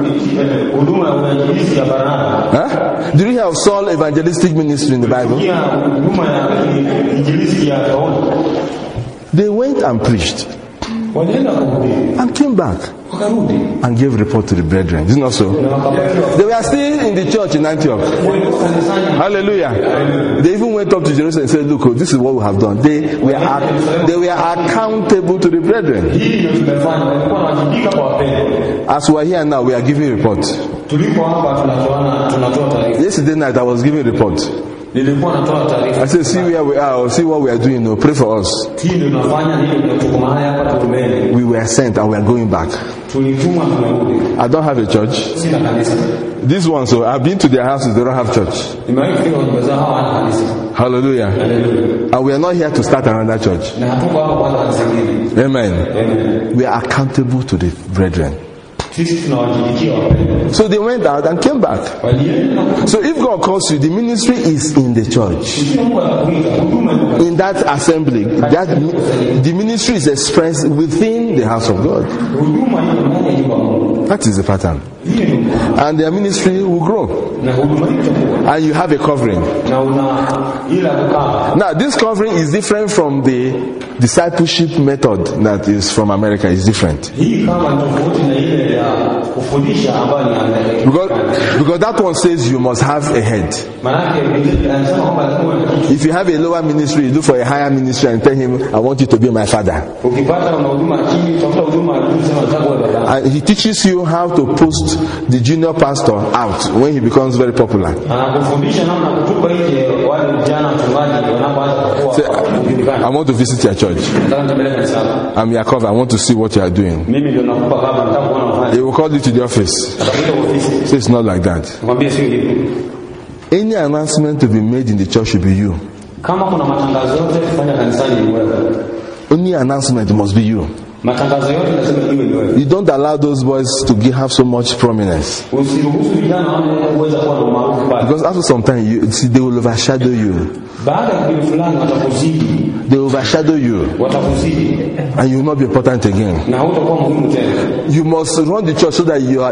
huduma ya uinjilisti ya Barnaba. Huh? Did you hear of Saul evangelistic ministry in the Bible? Pia huduma ya injilisti ya Paulo. They went and preached Walienda kuhubiri. and came back Wakarudi. and gave report to the brethren. Is it not so? Na wakapelekwa. They were still in the church in Antioch. Walikuwa kanisani. Hallelujah. They even went up to Jerusalem and said, look, oh, this is what we have done. They were accountable to the brethren. Hii ndio tumefanya. Walikuwa wanajibika kwa wapendwa. As we are here now, we are giving report. Tulipo hapa tunatoa taarifa. Yesterday night, I was giving report. Nilikuwa natoa taarifa. I said, see where we are, or see what we are doing. No, pray for us. Hii ndio tunafanya, hii ndio tuko mahali hapa tuombe. We were sent and we are going back. Tulitumwa tumerudi. I don't have a church. Sina kanisa. This one, so I've been to their houses, they don't have church. Nimewahi kufika kwa nyumba zao hawana kanisa. Hallelujah. Haleluya. And we are not here to start another church. Na hatuko hapa kwanza kanisa lingine. Amen. Amen. We are accountable to the brethren. Sisi tunawajibikia wapendwa. So they went out and came back. Walienda na So if God calls you, the ministry is in the church. kusikia Mungu anakuita, huduma iko In that assembly, the ministry is expressed within the house of God. huduma iko ndani ya nyumba ya Mungu. That is the pattern. Hiyo ndio. And their ministry will grow. Na huduma hiyo itakuwa. And you have a covering. Na una ila kukaa. Now, this covering is different from the discipleship method that is from America. It's different. Hii kama ni tofauti na ile ya kufundisha ambayo ni Because that one says you must have a head. Manake anasema kwamba lazima uwe na kichwa. If you have a lower ministry, you look for a higher ministry and tell him, I want you to be my father. Ukipata una huduma chini, utafuta huduma ya juu, sema nataka uwe baba. And he teaches you how to post the junior pastor out when he becomes very popular. Anakufundisha namna ya kutupa nje wale vijana wachungaji wanapoanza Say, kukua kujulikana. I want to visit your church. Nataka nitembelea kanisa lako. I'm your cover. I want to see what you are doing. Mimi ndio nakupa baba, nataka kuona He unafanya. will call you to the office. Atakuita kwa ofisi. Say it's not like that. Nikwambie sio hivyo. Any announcement to be made in the church should be you. Kama kuna matangazo yote kufanya kanisani ni wewe. Only announcement must be you. Matangazo yote lazima iwe ni wewe. You don't allow those boys to have so much prominence. Usiruhusu vijana waweze kuwa na umaarufu pale. Because after some time, they will overshadow you. Baada ya kipindi fulani watakuzidi, They overshadow you. watakuzidi And you will not be important again. na hutakuwa muhimu tena. You must run the church so that you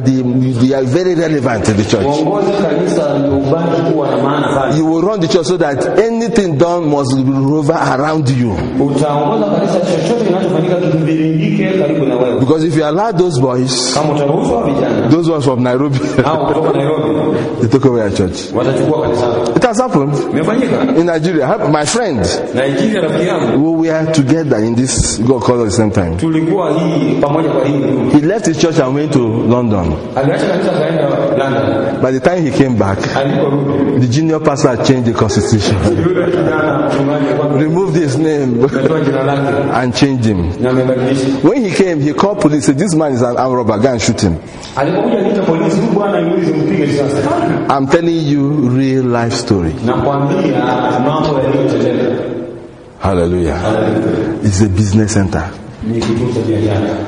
are very relevant in the church. Uongoze kanisa ndio ubaki kuwa na maana pale. You will run the church so that anything done must revolve around you. Utaongoza kanisa, chochote kinachofanyika kiviringike karibu na wewe. Because if you allow those boys, Kama utaruhusu hao vijana those ones from Nairobi, au kutoka Nairobi they took over your church. watachukua kanisa. It has happened Imefanyika. in Nigeria. My friend, Nigeria, rafiki yangu, we were together in this God called at the same time. tulikuwa hii pamoja kwa hii. He left his church and went to London. Aliacha kanisa kaenda London. By the time he came back, Aliporudi the junior pastor had changed the constitution, yule kijana mchungaji kwa removed his name, kutoa jina lake and changed him. na amebadilisha. When he came, he called police, said, this man is an armed robber, go and shoot him. Alipokuja aliita polisi, huyu bwana yulizi mpige sasa. I'm telling you real life story. Nakwambia mambo yaliyotendeka. Hallelujah. It's a business center. Ni kituo cha biashara.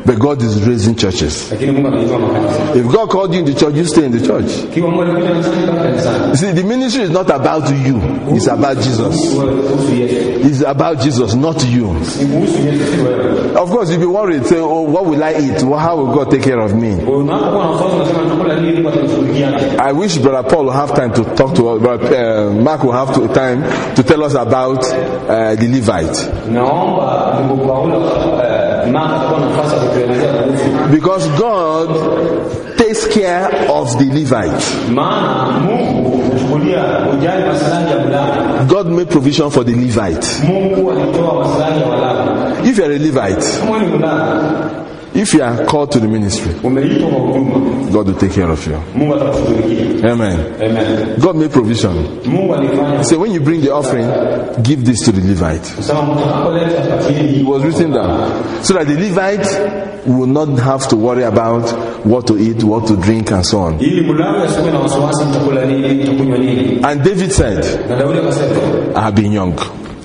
But God is raising churches. lakini Mungu anainua makanisa. If God called you in the church, you stay in the church. Kiwa Mungu alikuita kanisani, kaa kanisani. You see, the ministry is not about you. It's about Jesus. Wewe kuhusu Yesu. It's about Jesus, not you. Ni kuhusu Yesu, si wewe. Of course, you'll be worried. Say, oh, what will I eat? Well, how will God take care of me? Unapokuwa na wasiwasi unasema nitakula nini, Mungu atanishughulikia. I wish Brother Paul will have time to talk to us, but Mark will have time to tell us about the Levite. Naomba ndugu Paulo Mark atakuwa na nafasi ya kutuelezea kuhusu. Because God takes care of the Levite. Maana Mungu huchukulia ujali maslahi ya Walawi. God made provision for the Levite. Mungu alitoa maslahi ya Walawi. If you are a Levite, Kama ni Walawi, if you are called to the ministry, umeitwa kwa huduma, God will take care of you. Mungu atakushughulikia. Amen. Amen. God made provision. Mungu alifanya. So when you bring the offering, give this to the Levite. Kusema mtu akoleta fakiri. It was written down. So that the Levite will not have to worry about what to eat, what to drink, and so on. Ili Mlawi asiwe na wasiwasi mtakula nini, mtakunywa nini. And David said, Na Daudi akasema, I have been young.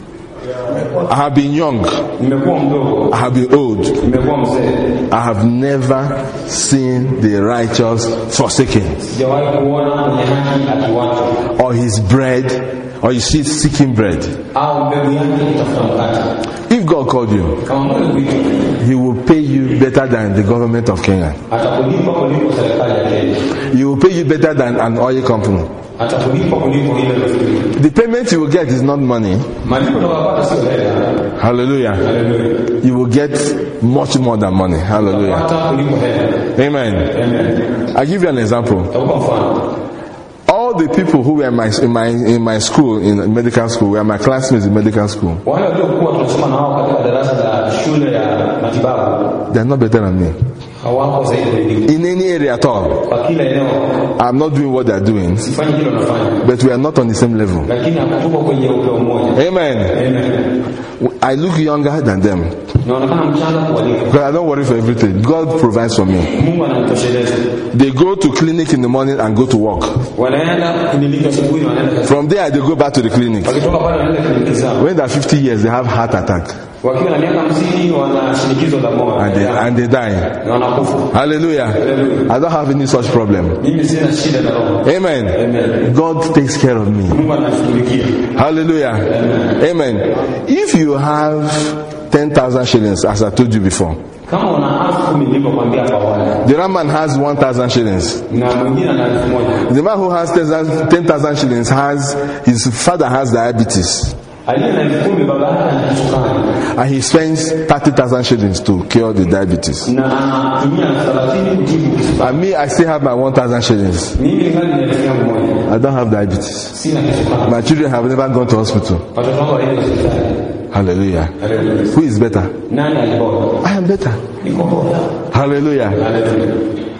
I have been young. nimekuwa mdogo, I have been old. nimekuwa mzee. I have never seen the righteous forsaken, Sijawahi kuona mwenye haki akiwachwa or his bread, or his seed seeking bread. au mbegu yake itafuta mkate. If God called you, Kama Mungu kuita, He will pay you better than the government of Kenya. atakulipa kuliko serikali ya Kenya. He will pay you better than an oil company. Atakulipa kuliko ile rafiki. The payment you will get is not money. Malipo utakayopata sio hela. Hallelujah. Haleluya. You will get much more than money. Hallelujah. Hata kuliko hela. Amen. Amen. I'll give you an example. Takupa mfano. All the people who were in my school, in medical school, were my classmates in medical school. Wale waliokuwa tunasoma na wao katika darasa la shule ya matibabu They are not better than me. hawako zaidi ya elimu. In any area at all. Kwa kila eneo I'm not doing what they are doing, sifanyi kile unafanya, but we are not on the same level. lakini hatuko kwenye upeo mmoja. Amen. Amen. I look younger than them. Naonekana mchanga kuliko. Because I don't worry for everything. God provides for me. Mungu ananitosheleza. They go to clinic in the morning and go to work. Wanaenda kliniki asubuhi na wanaenda kazi. From there, they go back to the clinic. Wakitoka pale wanaenda kliniki zao. When they are 50 years, they have heart attack Wakiwa na miaka 50 wana shinikizo la moyo. and they die. Na wanakufa. Hallelujah. I don't have any such problem. Mimi sina shida na roho. Amen. Amen. God takes care of me. Mungu anashughulikia. Hallelujah. Amen. If you have 10,000 shillings, as I told you before, Kama una 10,000 nilivyokuambia hapo awali. the Raman has 1,000 shillings. Na mwingine ana 1,000. The man who has 10,000 shillings his father has diabetes. Aliye na 10,000 baba yake ana kisukari. And he spends 30,000 shillings to cure the diabetes. Na anatumia 30 kutibu kisukari. And me, I still have my 1,000 shillings. Mimi ningali na 1,000. I don't have diabetes. Sina kisukari. My children have never gone to hospital. Watoto wangu waende hospitali. Hallelujah. Haleluya. Who is better? Nani alibora? I am better. Niko bora. Hallelujah. Haleluya.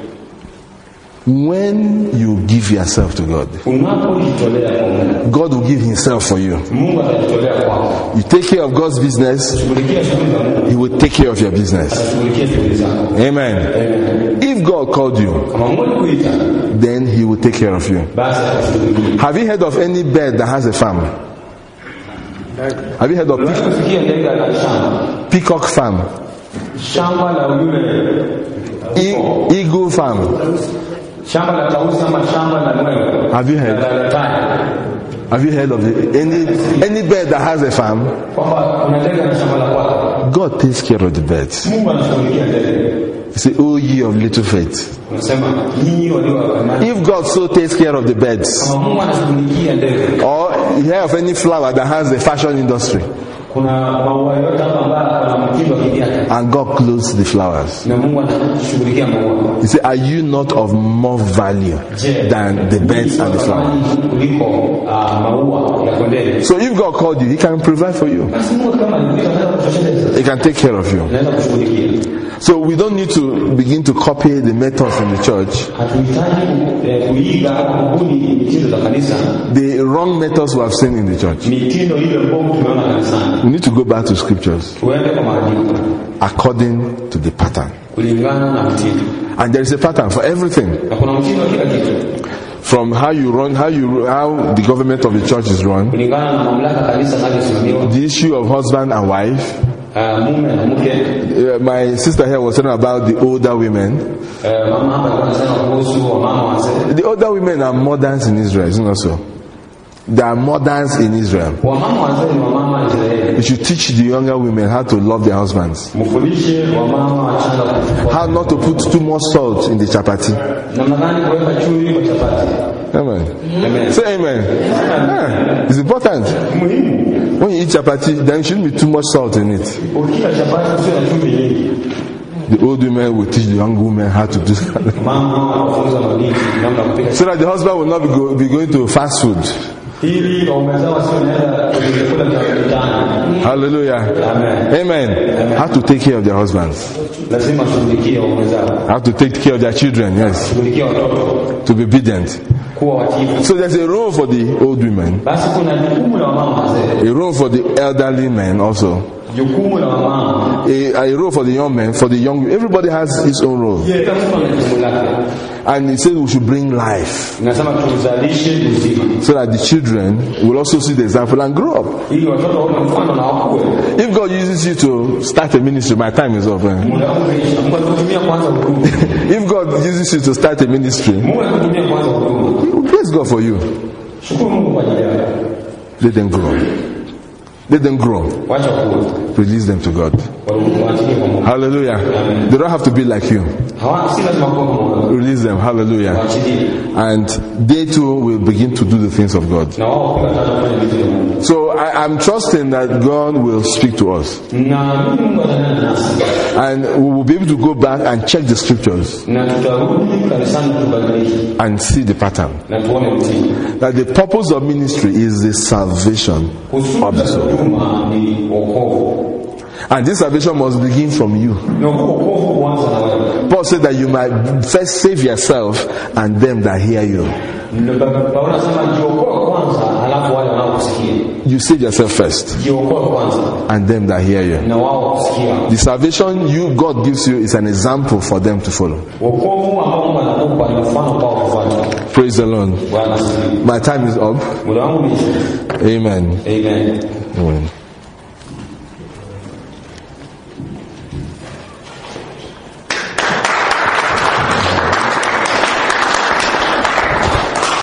When you give yourself to God, Unapojitolea kwa Mungu, God will give Himself for you. Mungu atajitolea kwako. You take care of God's business, Shughulikia shughuli za Mungu, He will take care of your business. atashughulikia shughuli zako. Amen. Amen. If God called you, Kama Mungu alikuita, then He will take care of you. basi atashughulikia. Have you heard of any bird that has a farm? Have you heard of Unafikia ndege la shamba. peacock farm? Shamba la yule Eagle farm? shamba la tausi ama shamba la mwewe. Have you heard? La tai. Have you heard of any bird that has a farm? Kwamba kuna ndege na shamba la kwako. God takes care of the birds. Mungu anashughulikia ndege. He said, "Oh, ye of little faith." Unasema nyinyi walio wa imani. If God so takes care of the birds, Kama Mungu anashughulikia ndege. or you hear of any flower that has a fashion industry, Kuna maua yote hapa ambayo kuna mtindo wa kibiashara. and God clothes the flowers, Na Mungu anashughulikia maua. He said, "Are you not of more value than the birds and the flowers?" Kuliko maua ya kondeni. So if God called you, He can provide for you. Basi Mungu kama alikuita anaweza kutosheleza. He can take care of you. Anaweza kushughulikia. So we don't need to begin to copy the methods in the church, Hatuhitaji kuiga kubuni mitindo za kanisa. the wrong methods we have seen in the church. Mitindo ile mbovu tumeona kanisani. We need to go back to scriptures Tuende kwa maandiko according to the pattern. kulingana na mtindo. And there is a pattern for everything. Na kuna mtindo wa kila kitu. From how you run, how the government of the church is run, Kulingana na mamlaka kanisa linavyosimamiwa. the issue of husband and wife, mume na mke. My sister here was talking about the older women. Mama hapa alikuwa anasema kuhusu wamama wazee. The older women are moderns in Israel, isn't it so? They are moderns in Israel. Wamama wazee ni wamama Israeli. You should teach the younger women how to love their husbands. Mfundishe wamama wachanga How not to put too much salt in the chapati. namna gani kuweka chumvi kwa chapati. Amen. Amen. Say amen. Yeah, it's important. Muhimu. When you eat chapati, there shouldn't be too much salt in it. Ukila chapati sio na chumvi nyingi. The old women will teach the young women how to do that. Mama anafunza mabinti namna kupika. So that the husband will not be going to fast food. Ili waumezao wasioenda kwenye chakula cha mtaani. Hallelujah. Amen. Amen. How to take care of their husbands. Lazima shughulikie waumezao. How to take care of their children, yes. Shughulikie watoto To be obedient. kuwa watiifu. So there's a role for the old women, Basi kuna jukumu la wamama wazee. a role for the elderly men also, Jukumu la wamama. a role for the young men, for the young. Everybody has his own role. Kila mtu ana jukumu lake. And he said we should bring life Nasema tuzalishe uzima. so that the children will also see the example and grow up. Ili watoto waone mfano na wakue. If God uses you to start a ministry, my time is up. Muda wangu umeisha. Mungu atutumia kwanza huduma. If God uses you to start a ministry, Mungu atutumia kwanza huduma. praise God for you. Shukuru Mungu kwa ajili yako. Let them grow. Let them grow. Wacha kuwa. Release them to God. Waachilie kwa Mungu. Hallelujah. They don't have to be like you. Hawa si lazima kuwa kama wewe. Release them. Hallelujah. Waachilie. And they too will begin to do the things of God. Na wao pia watafanya vitu vya Mungu. So I'm trusting that God will speak to us. Na Mungu atanena nasi. And we will be able to go back and check the scriptures Na tutarudi kanisani tubadilishe. and see the pattern. Na tuone mtindo. That the purpose of ministry is the salvation of the soul. Huduma ni wokovu. And this salvation must begin from you. Na wokovu huanza na wewe. Paul said that you might first save yourself and them that hear you. Paulo anasema jiokoe kwanza halafu wale wanaokusikia. You save yourself first Jiokoe kwanza and them that hear you. na wao kusikia. The salvation God gives you is an example for them to follow. Wokovu ambao Mungu anakupa ni mfano kwao kufuata. Praise the Lord. Bwana asifiwe. My time is up. Muda wangu umeisha. Amen. Amen. Amen.